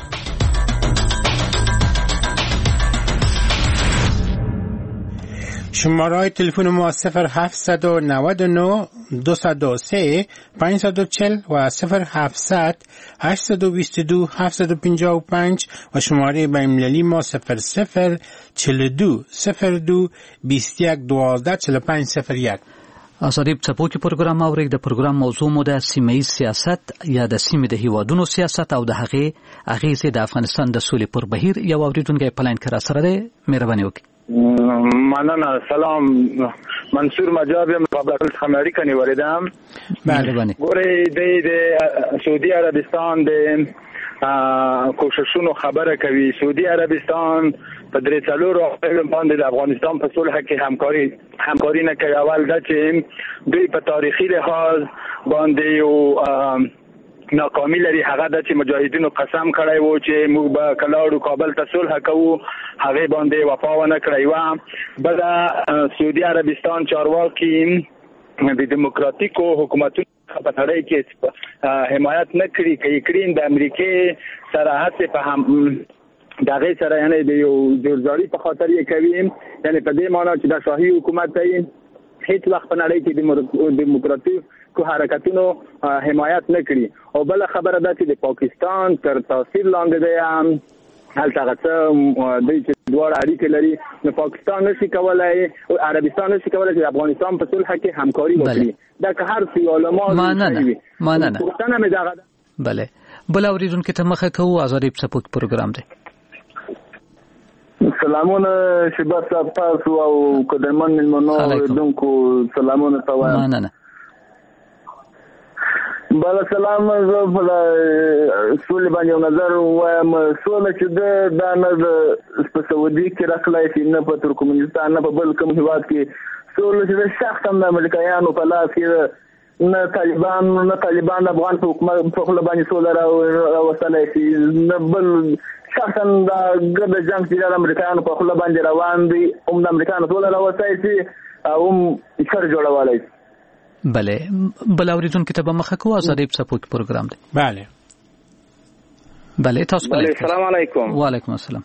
I: شماره تلفن ما 0799 203 540 و 0700 822 755 و شماره بین‌المللی ما 0042 02 21 12 45 01.
A: آزادی څپوکي پروګرام اوري. د پروګرام موضوع مو د سیمه‌یز سیاست یا د سیمې د هیوادونو سیاست او د هغې اغیزې د افغانستان د سولې پر بهیر یو اوریدونکی پلاین کرا سره دی. مهرباني وکړئ.
N: مننه. سلام، منصور مجاب یم، قبل خماری کنی وردم.
A: بله بله.
N: ګورې د سعودي عربستان د کوششونو خبره کوي. سعودي عربستان په 3 باندې د افغانستان په صلح کې همکاري نه کوي. اول دا چې دوی په تاریخي لحاظ باندې یو ناکامی لري. هغه د چې مجاهدینو قسم کړی وو چې موږ به کلاړو کابل ته صلح کوو، هغه باندې وفا ونه کړی و. بل سعودي عربستان چارواکي د دیموکراتیکو حکومتونو په تړۍ کې حمایت نه کړي کړي د امریکای سره هڅه په هم دغه سره یعنی د یو جوړجاړي په خاطر یې کوي. یعنی په دې معنی چې د شاهي حکومت دی هیڅ وخت په نړۍ کې دیموکراتیک کو حرکتونو حمایت نه کړي. او بل خبره ده چې د پاکستان تر تاثیر لاندې دی هلته غته د دوه اړیکې لري. نو پاکستان نشي کولای او عربستان نشي کولای چې افغانستان په صلح کې همکاري وکړي. دا که هر څه علما
A: ماننه بله. بل اوریدونکو ته مخه کوو. آزادی څپوکي پروګرام دی.
N: سلامونه شباب صاحب تاسو او قدرمن ملمنو اوریدونکو سلامونه توایم.
A: ماننه.
N: بل سلام زه په سولې باندې نظر وایم. سوله چې دا نه د سعودي کې راخلای شي نه په ترکمنستان نه په بل کوم هیواد کې. سوله چې شخصا د امریکایانو په لاس کې نه طالبان افغان حکومت په خپل باندې سوله راوستلای شي نه بل شخصا د ګډ جنگ چې د امریکایانو په خپل باندې روان دي هم د امریکایانو سوله راوستای شي او هم شر جوړولای شي.
A: بله. بل اوریدونکو ته به مخه کوو. آزادی څپوکي پروګرام دی.
I: بله
A: بله تاسو بله.
N: السلام علیکم.
A: وعلیکم السلام.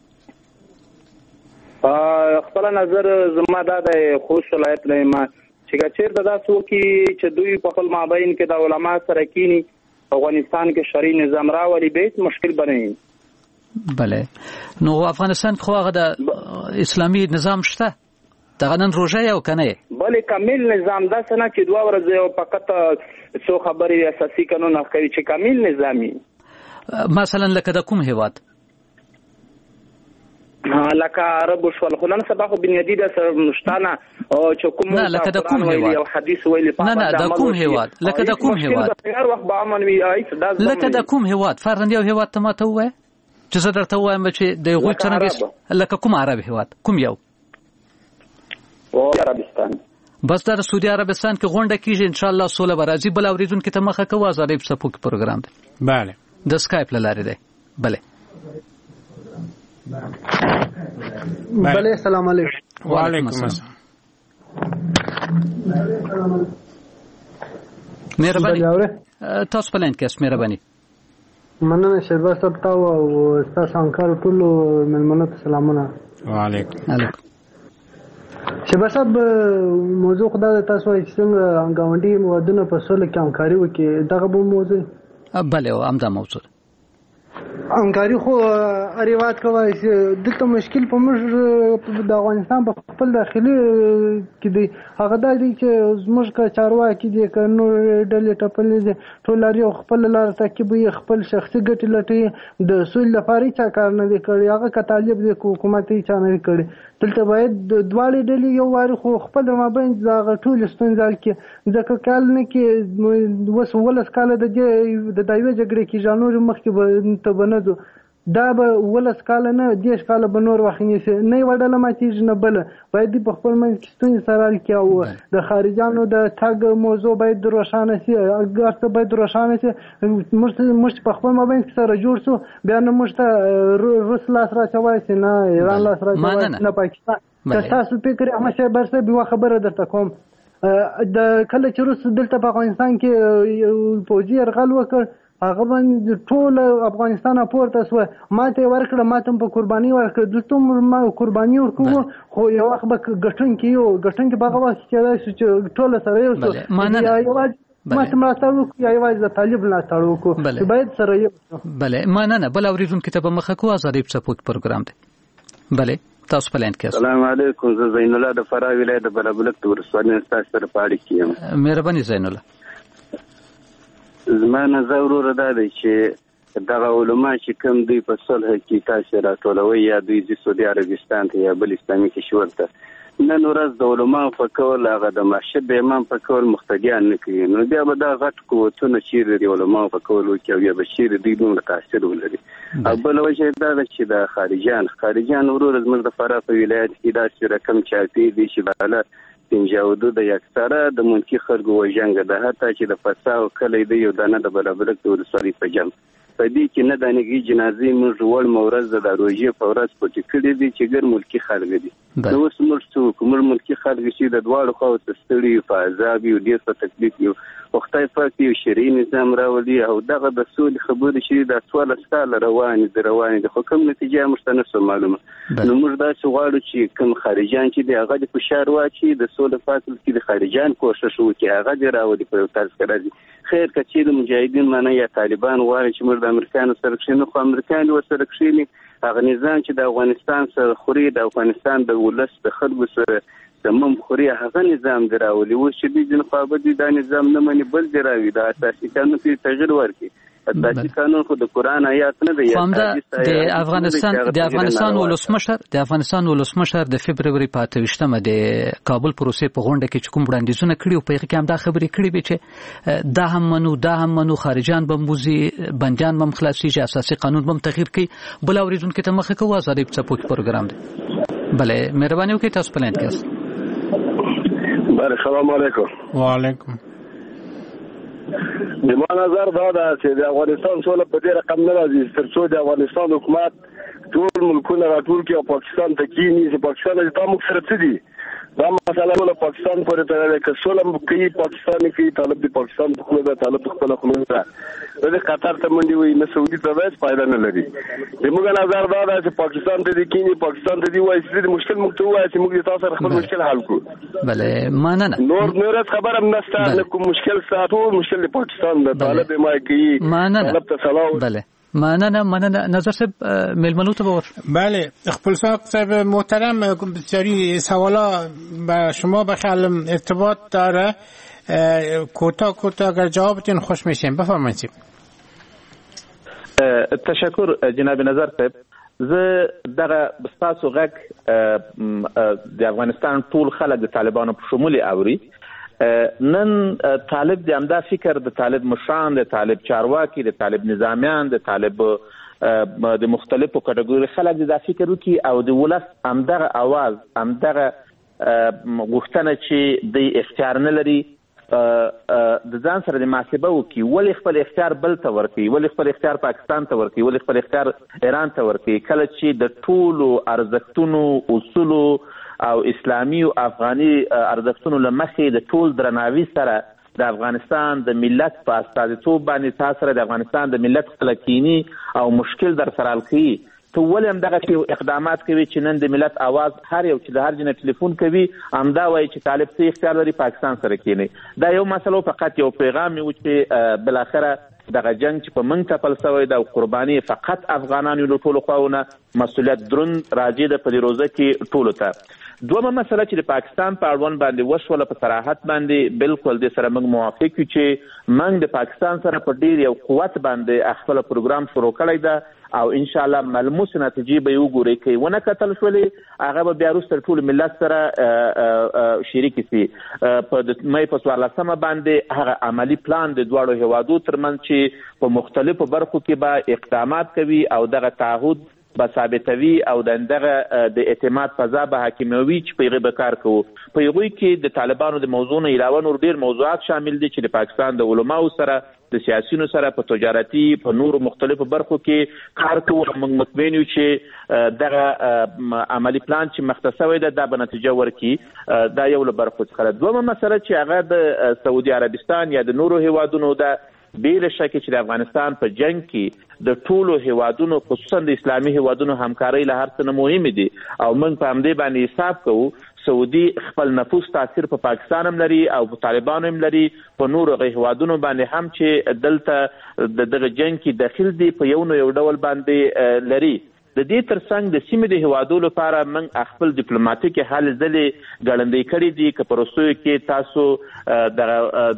N: خپل نظر زما دا د خوست ولایت نه ما چې چیرته دا څوک چې دوی په خپل مابین کې د علما سره کینی افغانستان کې شرعي نظام راولي به مشکل بنوي.
A: بله. نو افغانستان خو هغه د اسلامي نظام شته دغه نن روژه یو کنه
N: بلې کامل نظام دا څنګه چې دوه ورځې او فقط څو خبرې اساسي قانون کوي چې کامل نظامي
A: مثلا لکه د کوم هیواد
N: لکه عرب شول خو نن سبا خو بنیادی د مشتانه او چې کوم
A: نه لکه د کوم هیواد
N: او حدیث ویلي
A: نه د کوم هیواد لکه د کوم هیواد
N: هر وخت به امن وي
A: لکه د کوم هیواد فرضاً یو هیواد ته ماته وای چې زه درته وایم چې د غوښ څنګه لکه کوم عرب هیواد کوم یو
N: او عربستان
A: بس در سعودي عربستان کې غونډه کیږي ان شاء الله سوله برازي. بل اوریدونکو ته مخه کوو. آزادی څپوکي پروګرام دی.
I: بله
A: د سکایپ لاره دی. بله
O: بله. السلام علیکم.
I: وعلیکم السلام.
A: مهرباني تاسو په لاین کې اس مهرباني.
O: مننه شهباز صاحب تاسو او تاسو انکار ټول ملمنو ته سلامونه.
I: وعلیکم.
O: شهباز صاحب موضوع خدای تاسو یې څنګه غونډې موادونه په سولې کې همکاري وکړي دغه به موضوع
A: بله او همدا موضوع
O: همکاري خو روایت کوي چې دلته مشکل په موږ د افغانستان په خپل داخلي کې دی هغه دا دی چې زموږ که چارواکي دي که نور ډلې ټپلې دي ټول لري خپل لار تعقیب خپل شخصي ګټې لټوي د سولې لپاره هیڅ کار نه دی کړی هغه که طالب دی که حکومت هیڅ نه دی کړی دلته باید دواړې ډلې یو واري خو خپل مابین دغه ټولې ستونزې حل کړي ځکه کال نه کې اوس 18 کاله د یوې جګړې کېږي نورې مخکې ته به نه ځو دا به 18 کاله نه 10 کاله به نور وخت نیسي نه یوه ډله ماتېږي نه بله باید دوی په خپل منځ کې ستونزې سره حل کړي او د خارجیانو د تګ موضوع باید روښانه شي هر څه باید روښانه شي موږ په خپل مابین کې سره جوړ شو بیا نه موږ ته روس لاس راچوای شي نه ایران لاس راچوای نه پاکستان که تاسو فکر احمدشاه برسه یوه خبره درته کوم د کله چې روس دلته په افغانستان کې پوځي یرغل وکړ هغه باندې ټول افغانستان پورته شو ماته ورکړه ماته په قرباني ورکړه دلته ما قرباني ورکوه خو یو وخت به ګټونکي په هغه وخت کې چې ټول سره یو څه ماته ملاتړ وکړو یا یوازې د طالب ملاتړ وکړو باید سره یو
A: بله مننه بل اورېدونکي ته به مخه کوو ازادۍ په سپوږ پروګرام دی بله تاسو په لاین کې
P: السلام علیکم زه زین الله د فراه ولایت د بلبلک د ورسوالۍ تاسو سره په اړیکه کې یم
A: مهرباني زین الله
P: زما نظر وروره دا دی چې دغه علما چې کوم دوی په صلح کې تاسو راټولوي یا دوی د سعودي عربستان ته یا بل اسلامي کشور ته نن ورځ د علما په کول هغه د مسجد د امام په کول مقتدیان نه کوي نو بیا به دا غټ قوتونه چیرې د علما په کول وکړي او یا به چیرې دوی دومره تاثیر ولري او بله وجه دا ده چې د خارجیان وروره زموږ د فراه په ولایت کې داسې رقم چاپی دي چې بالا پنځاودو د یکسره د منکي خلکو وژنګ ده حتی چې د فساو کلی دی یو دانه د بلبلک د ولسوالۍ په جمع په دې کې نه دانګي جنازې موږ وړ مورز د روژې په ورځ پټې کړې دي چې ګر ملکي خلک دي نو اوس موږ څوک موږ ملکي خلک چې د دواړو خواو ته ستړي په عذاب یو ډېر په تکلیف یو خدای پاک یو شرعي نظام راولي او دغه د سولې خبرې چې د 14 کاله روانې دي خو کوم نتیجه موږ ته نشو معلومه نو موږ داسې غواړو چې کوم خارجیان چې دی هغه د فشار واچي د سولې فاصل کې د خارجیان کوشش وکړي هغه دی راولي په یو طرز کې راځي خیر که چیرې مجاهدین معنی یا طالبان غواړي چې موږ د امریکایانو سره کښېنو خو امریکایان ورسره کښېني هغه نظام چې د افغانستان سره خوري د افغانستان د ولس د خلکو سره زموږ خوري هغه نظام دی راولي اوس چې دوی ځینې خوا به دوی دا نظام نه مني بل دی راوي د اساسي قانون کې تغیر ورکړي اساسي قانون خو د قرآن آیات نه دی
A: د افغانستان ولسمشر د فبروري په 28مه د کابل پروسې په غونډه کې چې کوم وړاندیزونه کړي او په هغه کې هم دا خبرې کړي وي چې دا هم منو خارجان به موزي بندیان به خلاصيږي اساسي قانون به تغیر کړي بل اوریدونکو ته مخه کوو ازادۍ په سپوږ پروګرام دی بله مهرباني وکړئ تاسو په لاین کې
H: بله السلام علیکم
I: وعلیکم
H: د ما نظر دا ده چې د افغانستان سوله په دې رقم نه راځي تر څو د افغانستان حکومت ټول ملکونه راټول کړي او پاکستان ته کینی چې پاکستان د موږ سره څه دي دا مسله له پاکستان پورې تړلې ده که سوله کوي پاکستان کې طالب د پاکستان په خپل طالب خپل ده د قطر ته منډي وي نه سعودي ته وایي فائدہ نه لري د موږ نظر دا ده چې پاکستان ته د کینی پاکستان ته دی وایي چې مشکل مکتوب وایي چې موږ تاسو سره خپل مشکل حل کړو
A: بله مننه
H: نور خبره هم نشته نه کوم مشکل ساتو مشکل د پاکستان د طالب ما کوي طالب ته سلام
A: بله مننه نظر صاحب ملمنو ته باور
I: بله خپلساق صاحب محترم بسیاری سوالا به شما بخیال ارتباط داره کوتاه اگر جوابتون خوش میشیم بفرمایید
K: تشکر جناب نظر صاحب زه دغه بستاسو غک د افغانستان ټول خلک د طالبانو په شمول اوري نن طالب د امدا فکر د طالب مشران د طالب چارواکي د طالب نظامیان د طالب د مختلفو کټګوري خلک د فکر وکي او د ولس امدغه आवाज امدغه غوښتنه چې د اختیار نه لري د ځان سره د محاسبه وکي ولې خپل اختیار بل ته ورکي ولې خپل اختیار پاکستان ته ورکي ولې خپل اختیار ایران ته ورکي کله چې د ټولو ارزښتونو اصولو او اسلامي او افغاني ارزښتونو لمخې د ټول درناوي سره د افغانستان د ملت په استازیتوب باندې تاسو سره د افغانستان د ملت خلکینی او مشکل در سره الخي ته ولې هم دغه اقدامات کوي چې نن د ملت आवाज هر یو چې د هر جنه ټلیفون کوي امدا وایي چې طالب څه اختیار لري پاکستان سره کینی دا یو مسله فقط یو پیغام یو چې بل اخره دغه جنگ چې په موږ تپل شوی د قرباني فقط افغانانو له ټولو خواونه مسؤلیت دروند راځي د په دې روزه کې ټولو ته. دومره مسله چې د پاکستان په اړوند باندې وشوله په صراحت باندې بالکل د سره موږ موافق یو چې موږ د پاکستان سره په ډیر یو قوت باندې خپل پروګرام شروع کړی ده او ان شاء الله ملموس نتیجې به وګوري کې ونه کتل شولې هغه به بیا وروسته ټول ملت سره شریک شي. په مې په 14 باندې هغه عملی پلان د دواړو هیوادو ترمنځ چې په مختلفو برخو کې به اقدامات کوي او دغه تعهد به ثابتوي او دغه د اعتماد فضا به حاکموي چې په هغې به کار کوو. په هغوی کې د طالبانو د موضوع نه علاوه نور ډېر موضوعات شامل دي چې د پاکستان د علماو سره د سیاسیونو سره په تجارتي په نورو مختلفو برخو کې کار کوو. موږ مطمئن یو چې دغه عملی پلان چې مخته شوی ده دا به نتیجه ورکړي. دا یو له برخو څخه ده. دویمه مسله چې هغه د سعودي عربستان یا د نورو هیوادونو ده بېله شکه چې د افغانستان په جنگ کې د ټولو هیوادونو خصوصا د اسلامي هیوادونو همکارۍ له هر څه نه مهمې دي او موږ په همدې باندې حساب کوو. سعودي خپل نفوذ تاثیر په پاکستان هم لري او په طالبانو هم لري، په نورو هیوادونو باندې هم چې دلته د دغه جنگ کې داخل دي په یو نه یو ډول باندې لري. د دې ترڅنګ د سیمې د هیوادو لپاره موږ خپل ډیپلوماټیک هلې ځلې ګړندۍ کړي دي که په وروستیو کې تاسو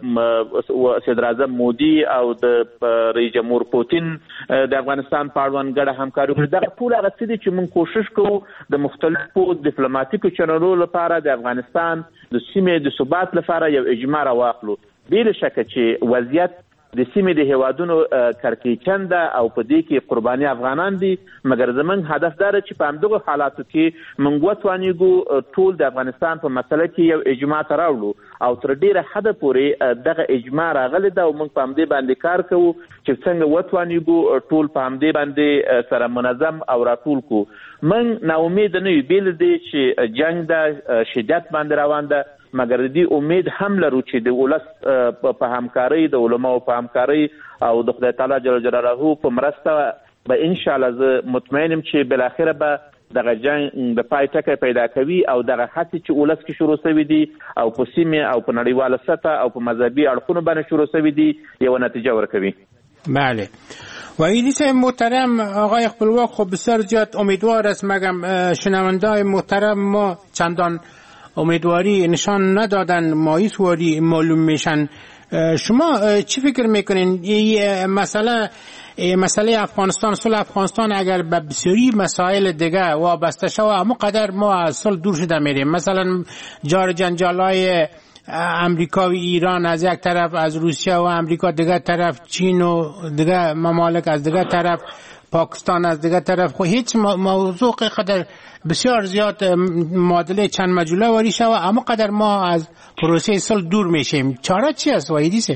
K: د صدر اعظم مودي او د رئیس جمهور پوتین د افغانستان په اړوند ګډه همکاري وکړي. دغه ټول هغه څه دي چې موږ کوشش کوو د مختلفو ډیپلوماټیکو چینلونو لپاره د افغانستان د سیمې د ثبات لپاره یو اجماع راواخلو. بې شکه چې وضعیت د سیمې د هیوادونو کړکېچن ده او په دې کې قرباني افغانان دي، مګر زموږ هدف دا ده چې په همدغو حالاتو کې موږ وتوانیږو ټول د افغانستان په مسله کې یو اجماع ته راوړو او تر ډیره حده پورې دغه اجماع راغلی ده او موږ په همدې باندې کار کوو چې څنګه وتوانیږو ټول په همدې باندې سره منظم او راټول کړو. موږ ناامید نه یو، بې له دې چې جنګ ده شدت باندې روان ده، مګر دې امید هم لرو چې د ولس په همکارۍ د علماو په همکارۍ او د خدای تعالی جل جلاله په مرسته به ان شاء الله زه مطمئن یم چې بالاخره به دغه جنگ د پای ټکی پیدا کوي او دغه هڅې چې ولس کې شروع شوي دي او په سیمه او په نړیواله سطح او په مذهبي اړخونو باندې شروع شوي دي یو نتیجه ورکوي.
I: بله وحیدی صاحب محترم، آقای خپلواک خب بسیار زیاد امیدوار است، مگم شنونده‌های محترم ما چندان امیدواری نشان ندادن، مایوسواری معلوم میشن. شما چی فکر میکنین این مسئله افغانستان، صلح افغانستان اگر به بسیاری مسائل دیگه وابسته شود اما قدر ما از صلح دور شده میریم، مثلا جار جنجالای امریکا و ایران از یک طرف، از روسیه و امریکا دیگه طرف، چین و دیگه ممالک از دیگه طرف، پاکستان از دیگه طرف، خب هیچ موضوع قدر بسیار زیاد معادله چند مجوله واری شود اما قدر ما از پروسه صلح دور میشیم. چاره چی است وحیدی صاحب؟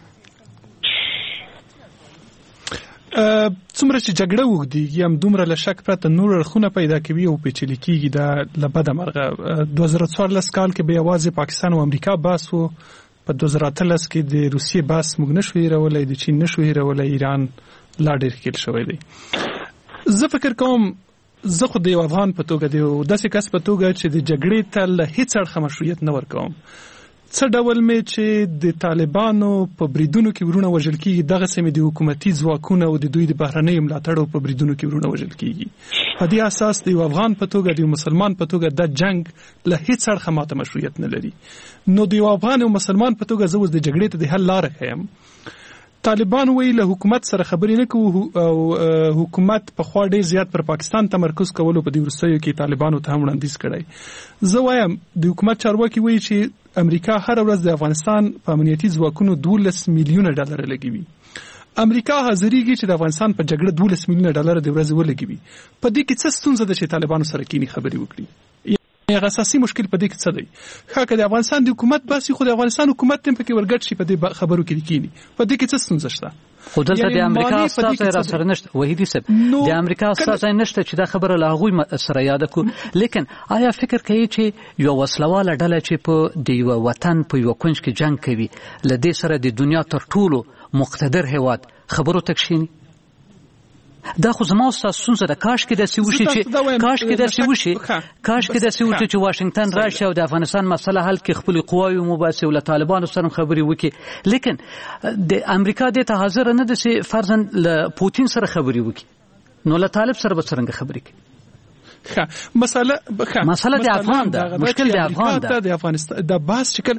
J: څومره چې جګړه وګدي یم دومره له شک پرته نور اړخونه پیدا کوي او پیچلې کیږي. دا له بده مرغه 2014 کال کې به یوازې پاکستان او امریکا بحث و، په 2013 کې د روسیې بحث موږ نشو هیرولی، د چین نشو هیرولی، ایران لا ډېر ښکېل شوی دی. زه فکر کوم زه خو د یو افغان په توګه د یو داسې کس په توګه چې د جګړې ته له هیڅ اړخه مشروعیت نه ورکوم. څه ډول مې چې د طالبانو په بریدونو کې ورونه وژل کېږي، دغسې مې د حکومتي ځواکونه او د دوی د بهرنیو ملاتړو په بریدونو کې ورونه وژل کېږي. په دې اساس د یو افغان په توګه، د یو مسلمان په توګه دا جنگ له هیڅ اړخه ماته مشروعیت نه لري. نو د یو افغان او مسلمان په توګه زه اوس د جګړې ته د حل لاره ښیم. طالبان وی له حکومت سره خبرې نه کوو او حکومت په خوا ډېر زیات پر پاکستان تمرکز کولو په دې وروستیو کې طالبانو ته هم وړاندیز کړی. زه وایم د حکومت چارواکي وایي چې امریکا هر ورځ د افغانستان په امنیتي ځواکونو 12 میلیونه ډالر لګوي. امریکا حاضرېږي چې د افغانستان په جګړه 12 میلیونه ډالر د ورځې ولګوي. په دې کې څه ستونزه ده چې طالبانو سره کینی خبرې وکړي؟ هغه اساسي مشکل په دې کې څه دی؟ خاکه د افغانستان د حکومت باسي، خو د افغانستان حکومت هم پکې ورګډ شي په دې خبرو کې کینی. په دې کې څه ستونزه شته؟
A: خو دلته د امریکا اساس را سره نشته وحیدی صاحب، د امریکا اساس نشته چې دا خبره له هغوی سره یاد کو. لیکن آیا فکر کوي چې یو وسلواله ډله چې په د یو وطن په یو کونج کې جنگ کوي له دې سره د دنیا تر ټولو مقتدر هیواد خبرو تکشینی؟ دا خو زما ستاسو د کاش کې د سوشي چې واشنگټن راشي او د افغانستان مسله حل کې خپل قواوی مباحثه ول طالبانو سره خبري وکي لیکن د امریکا د ته حاضر نه د فرضاً ل پوتین سره خبري وکي نو له طالب سره به څنګه خبري کوي مسله د افغان ده مشکل د افغان ده د افغانستان د باس شکل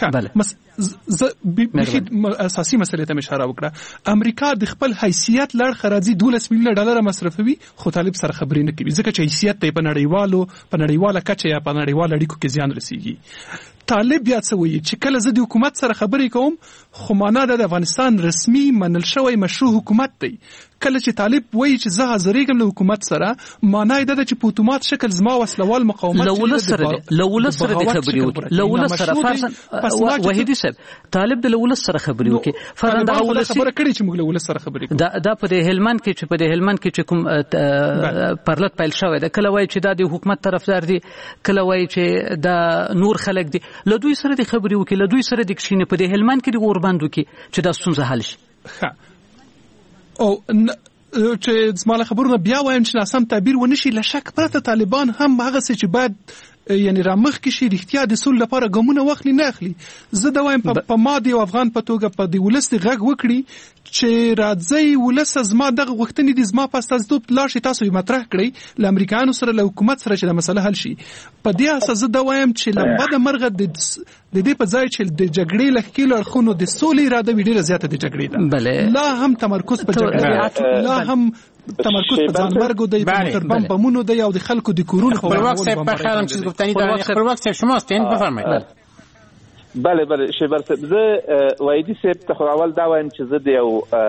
A: اساسي مسلې ته اشاره وکړه. امریکا د خپل حیثیت لړ خراجي $12 میلیون مصرفوي خو طالب سره خبرې نه کوي ځکه چې حیثیت ته په نړیواله کچه یا په نړیواله اړیکو کې زیان رسیږي. طالب بیا څه وایي چې کله زه د حکومت سره خبرې کوم خو معنا د افغانستان رسمي منل شوی مشروع حکومت دی. کله چې طالب وایي چې زه حاضرېږم له حکومت سره معنا یې ده چې په اتومات شکل زما وسلوال مقاومت لولس سره د خبرې وکړي لولس سره فرضاً وحیدی صاحب طالب د لولس سره خبرې وکړي فرضاً دا خبره کړي چې موږ لولس سره خبرې کوو دا په هلمند کې کوم پرلط پیل شوی ده کله وایي چې دا د حکومت طرفدار دي کله وایي چې دا نور خلک دي له دوی سره د خبرې وکړي له دوی سره د کښینې په هلمند کې د اوربند وکړي چې دا ستونزه حل شي. او چې زموږ خبرونه بیا وایم چې ناسم تعبیر ونشي لشک پرته طالبان هم هغه څه چې باید یعنی رامخ کې شي رښتیا د سول لپاره ګمونه واخلي نه اخلي. زه دا وایم په ماده او افغان په توګه په دی ولست غږ وکړي چې راځي ولس زما دغه غوښتنې دي زما په استازیتوب لاشي تاسو یې مطرح کړئ له امریکایانو سره له حکومت سره چې د مسله حل شي. په دې اساس زه دا وایم چې لمبه د مرغه د دې په ځای چې د جګړې لخکېلو اړخونو د سولې اراده ډیره زیاته د جګړې ده لا هم تمرکز په جګړه لا هم تمرکز په ځانمرګو دی په تربم بمونو دی او د خلکو د کورونو په وخت په خیالم چې گفتنی دارین خپل وخت شماست این بفرمایید.
K: بله شیبر صاحب زه وایدی صاحب ته اول دا وایم چې زه د یو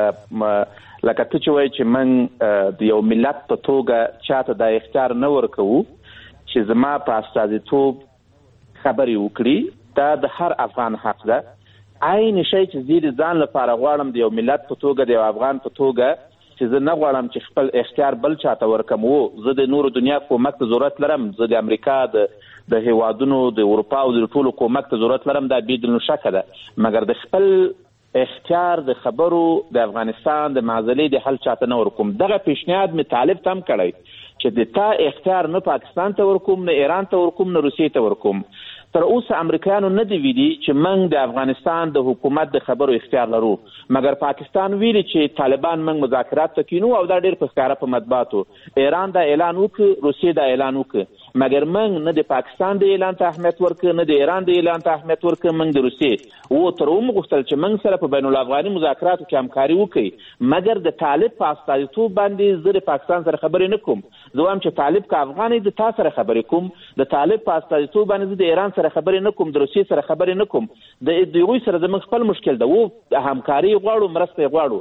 K: لکه ته چې وایي چې من د یو ملت په توګه چاته د اختیار نه ورکوو چې زما په استازیتوب خبرې وکړي دا د هر افغان حق ده. عین شی چې زه د ځان لپاره غواړم د یو ملت په توګه د یو افغان په توګه چې زه نه غواړم چې خپل اختیار بل چاته ورکم زه د نورو دنیا کومک ته ضرورت لرم زه د امریکا د هیوادونو د اروپا او د ټولو کومک ته ضرورت لرم دا بدون شک ده مګر د خپل اختیار د خبرو د افغانستان د معضلې د حل چاته نه ورکوم. دغه پیشنهاد می طالب تم کړی چې د تا اختیار نه پاکستان ته ورکوم نه ایران ته ورکوم نه روسیې ته ورکوم. تر اوسه امریکایانو نه دی ویلي چې موږ د افغانستان د حکومت د خبرو اختیار لرو مګر پاکستان ویلي چې طالبان موږ مذاکرات تکینو او دا ډېر په ښکاره په مطبوعاتو ایران دا اعلان وکړ روسیې دا اعلان وکړ مګر موږ نه د پاکستان د اعلان ته اهمیت ورکړ نه د ایران د اعلان ته اهمیت ورکړ موږ د روسیې تر اوسه غوښتل چې موږ سره په بین الافغاني مذاکراتو کې همکاري وکړي مګر د طالب په استازیتوب باندې زه د پاکستان سره خبرې نه کوم. زه وایم چې طالب که افغاني د تا سره خبرې کوم د طالب په استازیتوب باندې زه د ایران سره خبرې نه کوم د روسیې سره خبرې نه کوم د دوی سره زموږ خپل مشکل ده همکاري غواړو مرسته غواړو.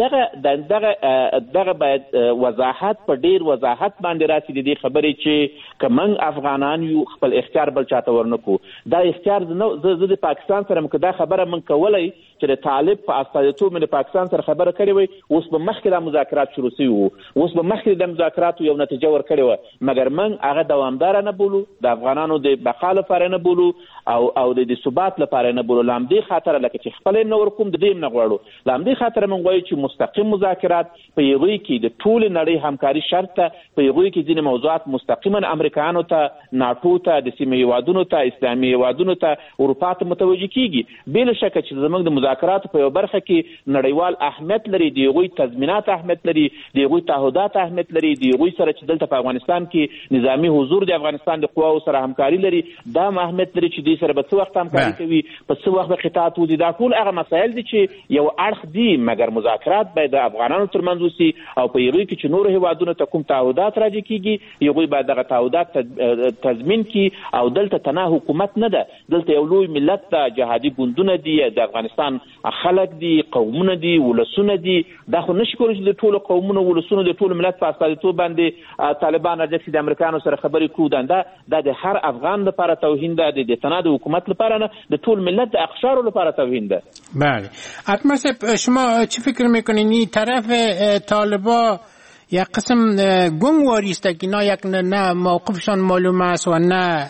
K: دغه باید وضاحت په ډیر وضاحت باندې راسي د دې خبرې چې که موږ افغانان یو خپل اختیار بل چاته ورنکو دا اختیار زه د پاکستان سره مکه دا خبره من کولای چې د طالب په استازیتوب من پاکستان سره خبره کړې وي اوس به مخکې د مذاکرات شروع شي اوس به مخکې د مذاکراتو یو نتیجه ورکړې و مګر موږ هغه دوامدار نه بولو د افغانانو د بقا لپاره نه بولو او د ثبات لپاره نه بولو لامدې خاطر لکه چې خپل نه ورکوم د دې نه غواړو لامدې خاطر موږ وایو چې مستقیم مذاکرات په یوه کې د ټول نړۍ همکاري شرط ته په یوه کې ځینې موضوعات مستقیما امریکایانو ته ناتو ته د سیمې هیوادونو ته اسلامي هیوادونو ته اروپا ته متوجه کیږي بل شک چې زموږ د مذاکراتو په یو برخه کې نړیوال اهمیت لري د یوه تضمینات اهمیت لري د یوه تعهدات اهمیت لري د یوه سره چې دلته په افغانستان کې نظامی حضور د افغانستان د قواو سره همکاري لري دا اهمیت لري چې د سره په څه وخت همکاري کوي په څه وخت قطاعت ودی دا ټول هغه مسایل دي چې یو اړخ دي مګر مذاکرات باید د افغانانو ترمنځ وشي او په یوه کې چې نور هیوادونو ته کوم تعهدات راځي کیږي یوه باید دغه تعهدات تضمین کی او دلته تنه حکومت نه ده دلته یو لوی ملت ته جهادي ګوندونه دي د افغانستان خلک دي قومونه دي ولسونه دي دا خو نشي کولای چې د ټولو قومونو ولسونو د ټولو ملت په استازیتوب باندې طالبان راځي چې د امریکایانو سره خبرې کوي دا د هر افغان لپاره توهین ده د تنه د حکومت لپاره نه د ټول ملت د اقشارو لپاره توهین ده.
I: بله حتما شما چی فکر میکنین این طرف طالبا یک قسم گنگ واریسته که نه یک نه موقفشان معلوم است و نه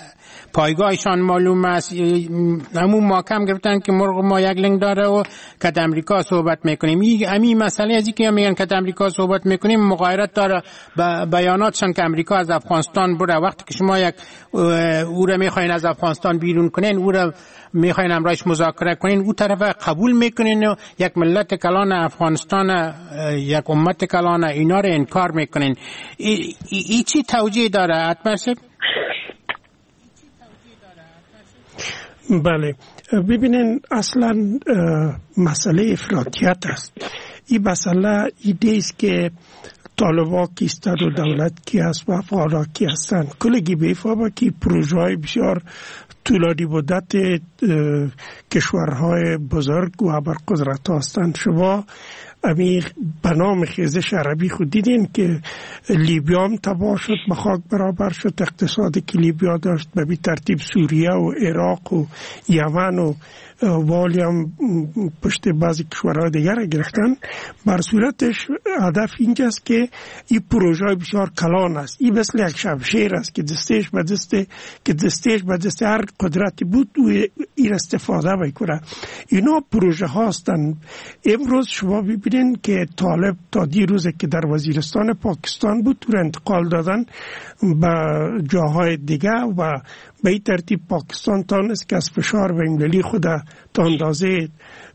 I: پایگاهشان معلوم است. همون محکم گرفتن که مرغ ما یک لنگ داره و که امریکا صحبت میکنیم. همین مسئله ازی که میگن که امریکا صحبت میکنیم مغایرت داره با بیاناتشان که امریکا از افغانستان بره. وقتی که شما یک او را میخواین از افغانستان بیرون کنین، او را میخواین امرایش مذاکره کنین، او طرف قبول میکنین و یک ملت کلان افغانستان، یک امت کلان، اینا رو انکار میکنین. ای چی توجیه داره اتمرسب؟
L: بله، ببینین اصلا مسئله افراطیت است. این مسئله ایده است که طالبان کیستند و دولت کی است و افغانا کی هستند. کلگی بیفهمه که پروژه های بسیار طولانی مدت کشورهای بزرگ و ابرقدرت هستند. شما امیر به نام خیزش عربی خود دیدین که لیبیا هم تباه شد، به خاک برابر شد. اقتصادی که لیبیا داشت به ترتیب سوریه و عراق و یمن و والی هم پشت بعضی کشورهای دیگر گرفتن. بر صورتش هدف اینجاست که این پروژه بسیار کلان است. این مثل یک شمشیر است که دستش به دست هر قدرتی بود و این استفاده میکنه. اینا پروژه هاستن. امروز شما ببینین که طالب تا دیروز که در وزیرستان پاکستان بود رو انتقال دادن به جاهای دیگه و به این ترتیب پاکستان تانست که از فشار بین‌المللی خود تا اندازه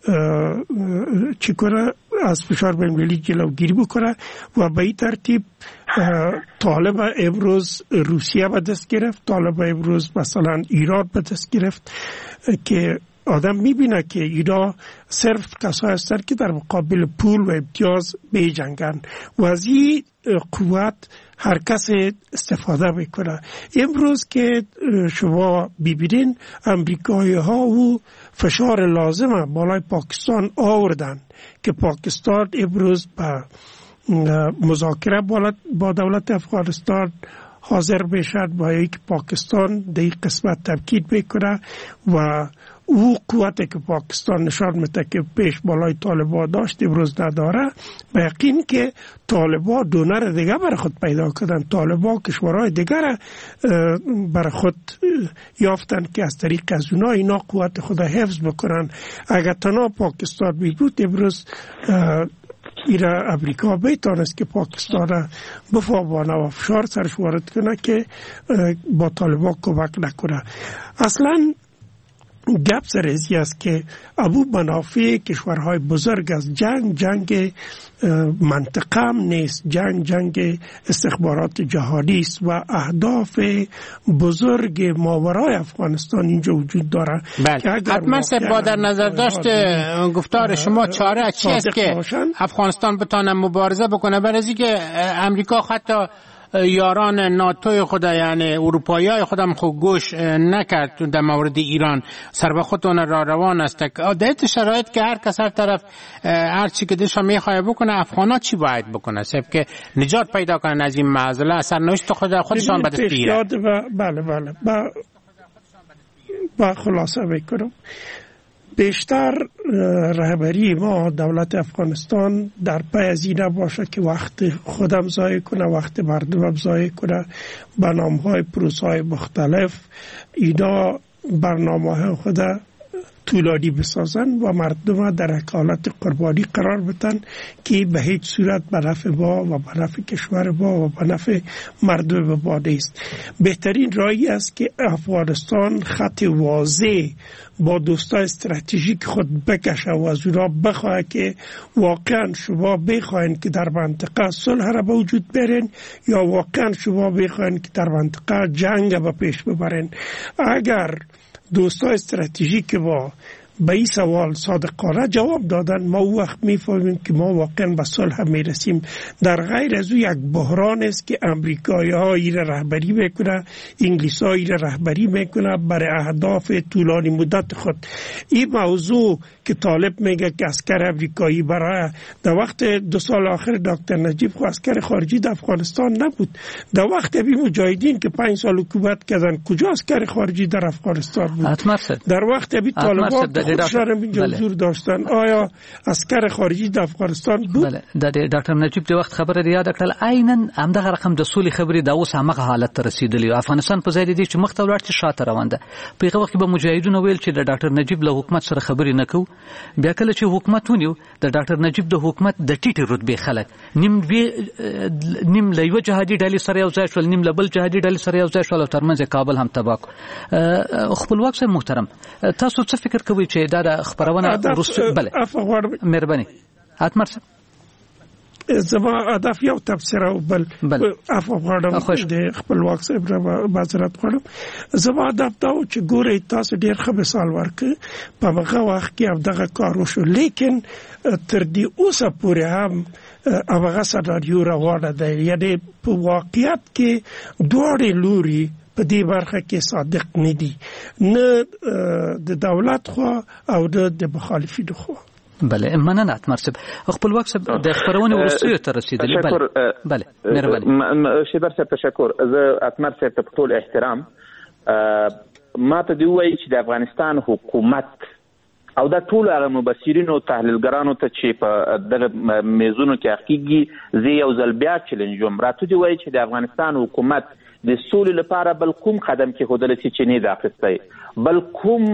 L: چی کنه، از فشار بین‌المللی جلوگیری بکنه و به این ترتیب طالب امروز روسیه به دست گرفت، طالب امروز مثلا ایران به دست گرفت که آدم میبینه که اینا صرف کسایی هستند که در مقابل پول و امتیاز بیجنگن و از این قوت هر کس استفاده میکنه. امروز که شما ببینین امریکایی ها و فشار لازمه بالای پاکستان آوردن که پاکستان امروز به مذاکره با دولت افغانستان حاضر بشد با یک پاکستان در این قسمت تاکید بکنه و او قوتی که پاکستان نشان میده که پیش بالای طالبان داشت امروز نداره. به یقین که طالبان دونر دیگه برای خود پیدا کردن، طالبان کشورهای دیگر برای خود یافتن که از طریق از اونا اینا قوت خود حفظ بکنن. اگر تنها پاکستان بود امروز ایره امریکا بیتانست که پاکستان بفاوانه و فشار سرش وارد کنه که با طالبان کمک نکنه. اصلا گپ سر ازی است که ابو منافع کشورهای بزرگ از جنگ منطقه هم نیست، جنگ استخبارات جهانی است و اهداف بزرگ ماورای افغانستان اینجا وجود داره.
I: حتما با در نظر داشت گفتار شما چاره چی است که افغانستان بتانه مبارزه بکنه؟ برای که امریکا حتی یاران ناتوی خود یعنی اروپایی های خودم خود گوش نکرد در مورد ایران، سر به خودتون را روان است. در شرایط که هر کس هر طرف هر چی که دلش میخواد بکنه، افغانا چی باید بکنه؟ سبب که نجات پیدا کنن از این معضله، سرنوشت خودشان به دست بگیرن.
L: بله با خلاصه میکنم. بیشتر رهبری ما دولت افغانستان در پی از این باشه که وقت خودم ضایع کنه، وقت مردمم ضایع کنه، برنامه‌های پروسه‌های مختلف اینا برنامه‌های خود طولانی بسازن و مردم در حالت قربانی قرار بدن که به هیچ صورت به نفع ما و به نفع کشور ما و به نفع مردم ما نیست. بهترین راهی است که افغانستان خط واضح با دوستای استراتژیک خود بکشه و از اونا بخواه که واقعا شما بخواین که در منطقه صلح را به وجود برین یا واقعا شما بخواین که در منطقه جنگ به پیش ببرین. اگر دوستای استراتژیک ما به این سوال صادقانه جواب دادن، ما او وقت میفهمیم که ما واقعا به صلح میرسیم. در غیر از او یک بحران است که امریکایی ها این رهبری میکنه، انگلیس ها این رهبری میکنه برای اهداف طولانی مدت خود. این موضوع که طالب میگه که عسکر امریکایی برای در وقت 2 سال آخر دکتر نجیب خو عسکر خارجی در افغانستان نبود. در وقت ابی مجاهدین که 5 سال حکومت کردن کجا عسکر خارجی در افغانستان بود؟ در وقت ابی طالبان شرم اینجا حضور داشتن. آیا عسکر خارجی د افغانستان بود؟
A: بله د ډاکټر نجیب د وخت خبره یاد کړل عیناً همدغه رقم د سولې خبرې دا اوس همغه حالت ته رسیدلی. افغانستان په ځای دی چې مخ ته ولاړ چې شاته روان ده. په هغه وخت کې به مجاهدونو ویل چې د ډاکټر نجیب له حکومت سره خبرې نه کوو. بیا کله چې حکومت ونیو د ډاکټر نجیب د حکومت د ټیټې رتبې خلک نیم له یو جهادي ډلې سره یو ځای شول، نیم له بل جهادي ډلې سره یو ځای شول او ترمنځ کابل هم تباه کړ. خپلواک صاحب محترم، تاسو څه فکر کوئ چې دا د خبرونه وروسته؟ بله مهرباني اتمر صاحب.
L: زما هدف یو تفسیر او بل عفو غواړم د خپلواک صاحب را معذرت غواړم. زما هدف دا و چې ګورئ تاسو ډېر ښه مثال ورکړ په هغه وخت کې دغه کار وشو، لیکن تر دې اوسه پورې هم هغه سناریو روانه ده. یعنې په واقعیت کې دواړې لوري په دې برخه کې صادق نه دي، نه د دولت خوا او د مخالفینو خوا.
A: بله مننه اتمر صاحب. خپلواک صاحب د خبرونې وروستیو ته رسیدلی. بله مهرباني.
K: شیبر صاحب تشکر. زه اتمر صاحب ته په ټول احترام ما ته دی وایي چې د افغانستان حکومت او دا ټول هغه مبصرین او تحلیلګرانو ته چې په دغه میزونو کې حقیقي زه یو ځل بیا چیلنجوم راته دی وایي چې د افغانستان حکومت د سولې لپاره بل کوم قدم کې خودل چې چینی د اخیستی، بل کوم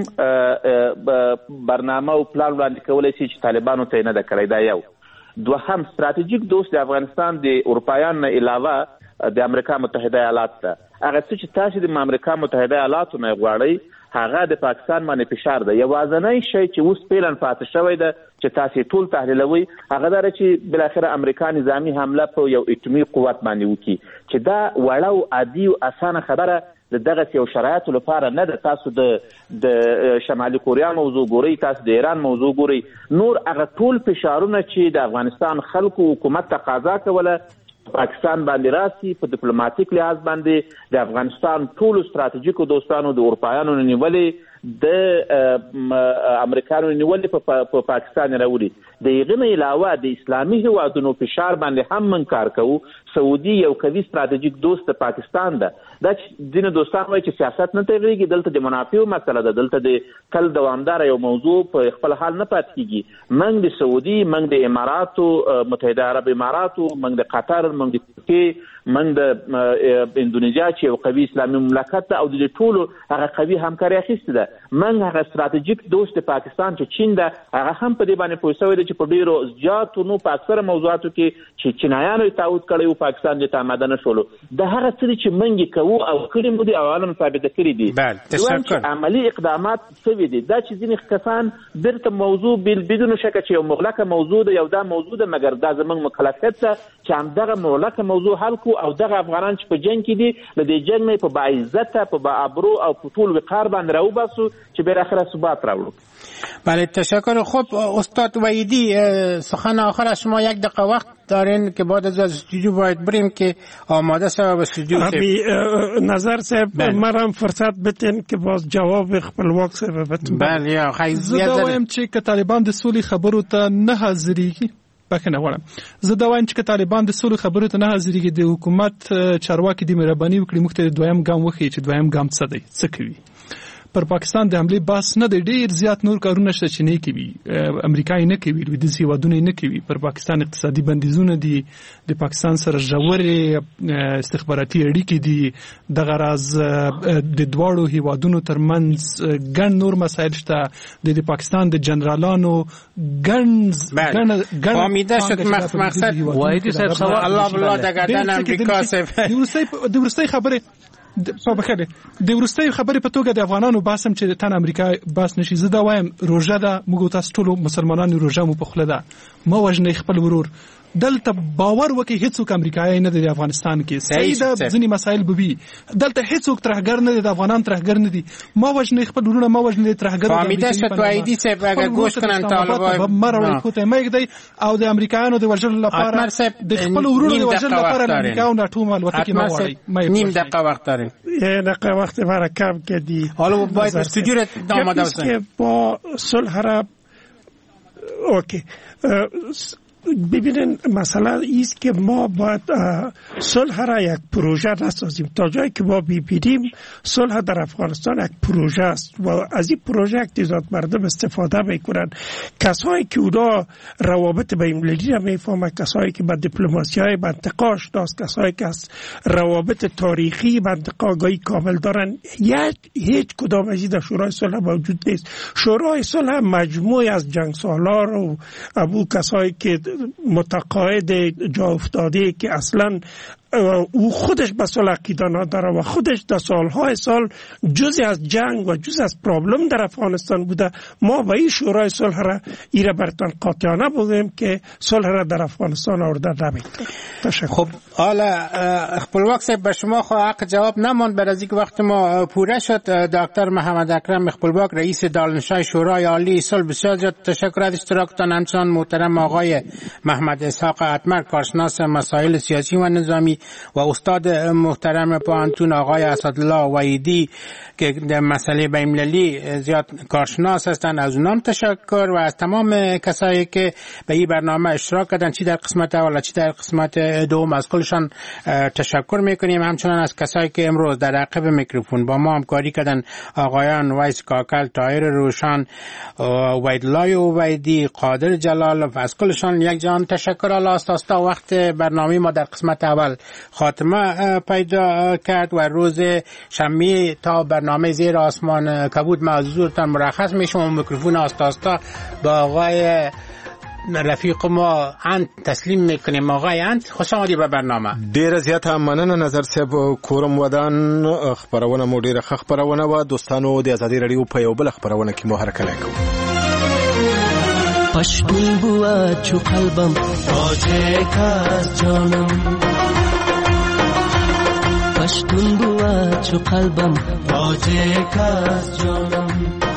K: برنامه او پلان وړاندې کولی شي چې طالبانو ته نه ده کړی. دا یو. دوهم، ستراتیژیک دوست د افغانستان د اروپایانو نه علاوه د امریکا متحده ایالات ته هغه څه چې تاسو د امریکا متحده ایالاتو نه غواړئ هغه د پاکستان باندې فشار ده. یوازینی شی چې اوس پیلن پاتې شوی ده چې تاسو ټول تحلیلوي هغه دا چې بل اخر امریکا نظامی حمله په یو اټومي قوت باندې وکړي، چې دا وړه او عادي او اسانه خبره دغه یو شرایط لپاره نه ده. تاسو د شمالي کوریا موضوع ګورئ، تاسو د ایران موضوع ګورئ، نور هغه ټول فشارونه چې د افغانستان خلکو حکومت تقاضا کوله پاکستان باندې راسي په ډیپلوماټیک لحاظ باندې د افغانستان ټول ستراتیژیکو دوستانو د اروپایانو نیولې د امریکایانو نیولې په پاکستان راوړي. د هغې نه علاوه د اسلامي هیوادونو فشار باندې هم من کار کوو. سعودي یو قوي ستراتیژیک دوست د پاکستان ده. دا چې ځینې دوستان وایي چې سیاست نه تغیرېږي، دلته د منافعو مسله ده، دلته د تل دوامداره یو موضوع په خپل حال نه پاتې کېږي. موږ د سعودي، موږ د اماراتو متحده عرب اماراتو، موږ د قطر، موږ د ترکیې، موږ د اندونیزیا چې یو قوي اسلامي مملکت ده او د ټولو هغه قوي همکاري اخیستې ده. موږ هغه ستراتیژیک دوست د پاکستان چې چین ده هغه هم په دې باندې پوه شوی ده چې په ډېرو زیاتو نو په اکثره موضوعاتو کې چې چینایانو یې تعهد کړی و پاکستان دې ته آماده نه شولو. د هغه څه چې موږ کوو او کړي مو دي او عالم ثابته کړي دي. دویم عملي اقدامات شوي دي. دا چې ځینې کسان بیرته موضوع بدون شکه چې یو مغلقه موضوع ده، یو دا موضوع ده، مګر دا زموږ مکلفیت ده چې همدغه مغلقه موضوع حل کو او دغه افغانان چې په جنگ کې دي له دې جنگ نه په باعزته، په باابرو او په ټول وقار باندې راوباسو چې بالاخره ثبات راوړو.
I: بله تشکر. خب استاد وحیدی، سخن آخر از شما. یک دقیقه وقت دارین که بعد از استودیو باید بریم که آماده شده به استودیو.
L: نظر صاحب مرام فرصت بتین که باز جواب خپلواک صاحب بتون.
I: بله یا خیلی زیاد
J: وایم چې که طالبان د سولې خبرو ته نه حاضرېږي، بخښنه غواړم، زه دا وایم چې که طالبان د سولې خبرو ته نه حاضرېږي د حکومت چارواکي دې مهرباني وکړي موږ ته دویم ګام وښیي چې دویم ګام څه دی، څه کوي. پر پاکستان د حمله بحث نه دی، ډیر زیات نور کارونه شته چې نه کوي. امریکای نه کوي، لویدیځ هیوادونه نه کوي. پر پاکستان اقتصادي بندیزونه دي، د پاکستان سره ژورې استخباراتي اړیکې دي. دغه راز د دواړو هیوادونو ترمنځ ګڼ نور مسایل شته. د پاکستان د جنرالانو ګڼ
I: امیده شد مقصد
A: وایي صاحب سوال
I: الله بالله د ګردن امریکا صاحب
J: د ورستۍ خبره په بخښنه د ورستۍ خبرې په توګه د افغانانو باسم چې د تن امریکا باس نشي. زه دا وایم روژه ده، موږ تاسو ټول مسلمانانو روژه مو په خوله ده. ما وژنې خپل ورور. دلته باور وکي هیڅوک امریکایي نه دی د افغانستان کې. صحیح ده، ځینې مسایل به وي. دلته هیڅوک ترهګر نه دی، د افغانان ترهګر نه دي. ما وژنې خپل ورونه، ما وژنې ترهګر.
I: فهمیده شد وحیدی صاحب اگر گوش کنن طالبان
J: مرو کوته مګ دی او د امریکایانو د وژلو لپاره د خپل ورونو د وژلو لپاره امریکا نه ټوم الوتکې ما وړي.
I: نیم دقیقه وقت داریم.
L: یه دقیقه وقت برای کم کردی.
I: حالا باید استودیو رو آماده بسازیم
L: که با صلح عرب اوکی ببینین مسئله ایست که ما باید صلح را یک پروژه نسازیم. تا جایی که ما ببینیم صلح در افغانستان یک پروژه است و از این پروژه اقتصاد مردم استفاده میکنن. کسایی که اونا روابط بین‌المللی را میفهمن، کسایی که با دیپلماسی های منطقه آشناست، کسایی که از روابط تاریخی منطقه آگاهی کامل دارن، هیچ کدام از در شورای صلح موجود نیست. شورای صلح مجموعی از جنگسالار و ابو کسایی که متقاعد جا افتاده که اصلا او خودش به صلح عقیده نداره و خودش در سالهای سال جزی از جنگ و جزی از پرابلم در افغانستان بوده. ما با این شورای صلح را ایره برتان قاطعانه بودیم که صلح را در افغانستان آورده نمی‌کنه. تشکر.
I: خب حالا خپلواک صاحب به شما خو حق جواب نماند، بعد از اینکه وقت ما پوره شد. دکتر محمد اکرم خپلواک رئیس دارالنشای شورای عالی صلح، بسیار زیاد تشکر از اشتراکتان. همچنان محترم آقای محمد اسحاق اتمر، کارشناس مسائل سیاسی و نظامی، و استاد محترم پوهنتون آقای اسدالله وحیدی که در مسئله بین‌المللی زیاد کارشناس هستند، از اونام تشکر. و از تمام کسایی که به این برنامه اشتراک کردن، چی در قسمت اول چی در قسمت دوم، از کلشان تشکر میکنیم. همچنان از کسایی که امروز در عقب میکروفون با ما همکاری کردن، آقایان ویس کاکل، طاهر روشن، وحیدالله وحیدی، قادر جلال، از کلشان یک جان تشکر. الله است وقت برنامه ما در قسمت اول خاتمه پیدا کرد و روز شنبه تا برنامه زیر آسمان کبود معذورتان مرخص میشم. میکروفون آستا با آقای رفیق ما انت تسلیم میکنیم. آقای انت، خوش آمدید به برنامه.
Q: ډیر زیات مننه نظر صاحب. کورم ودان خبرونه مو ډیره خبرونه و دوستانو د ازادي رادیو په یو بل خبرونه کې مو هرکلی کوم.
R: پشتون بوا چو قلبم راجع کاز جانم، پشتون بوا چو قلبم راجع کاز جانم،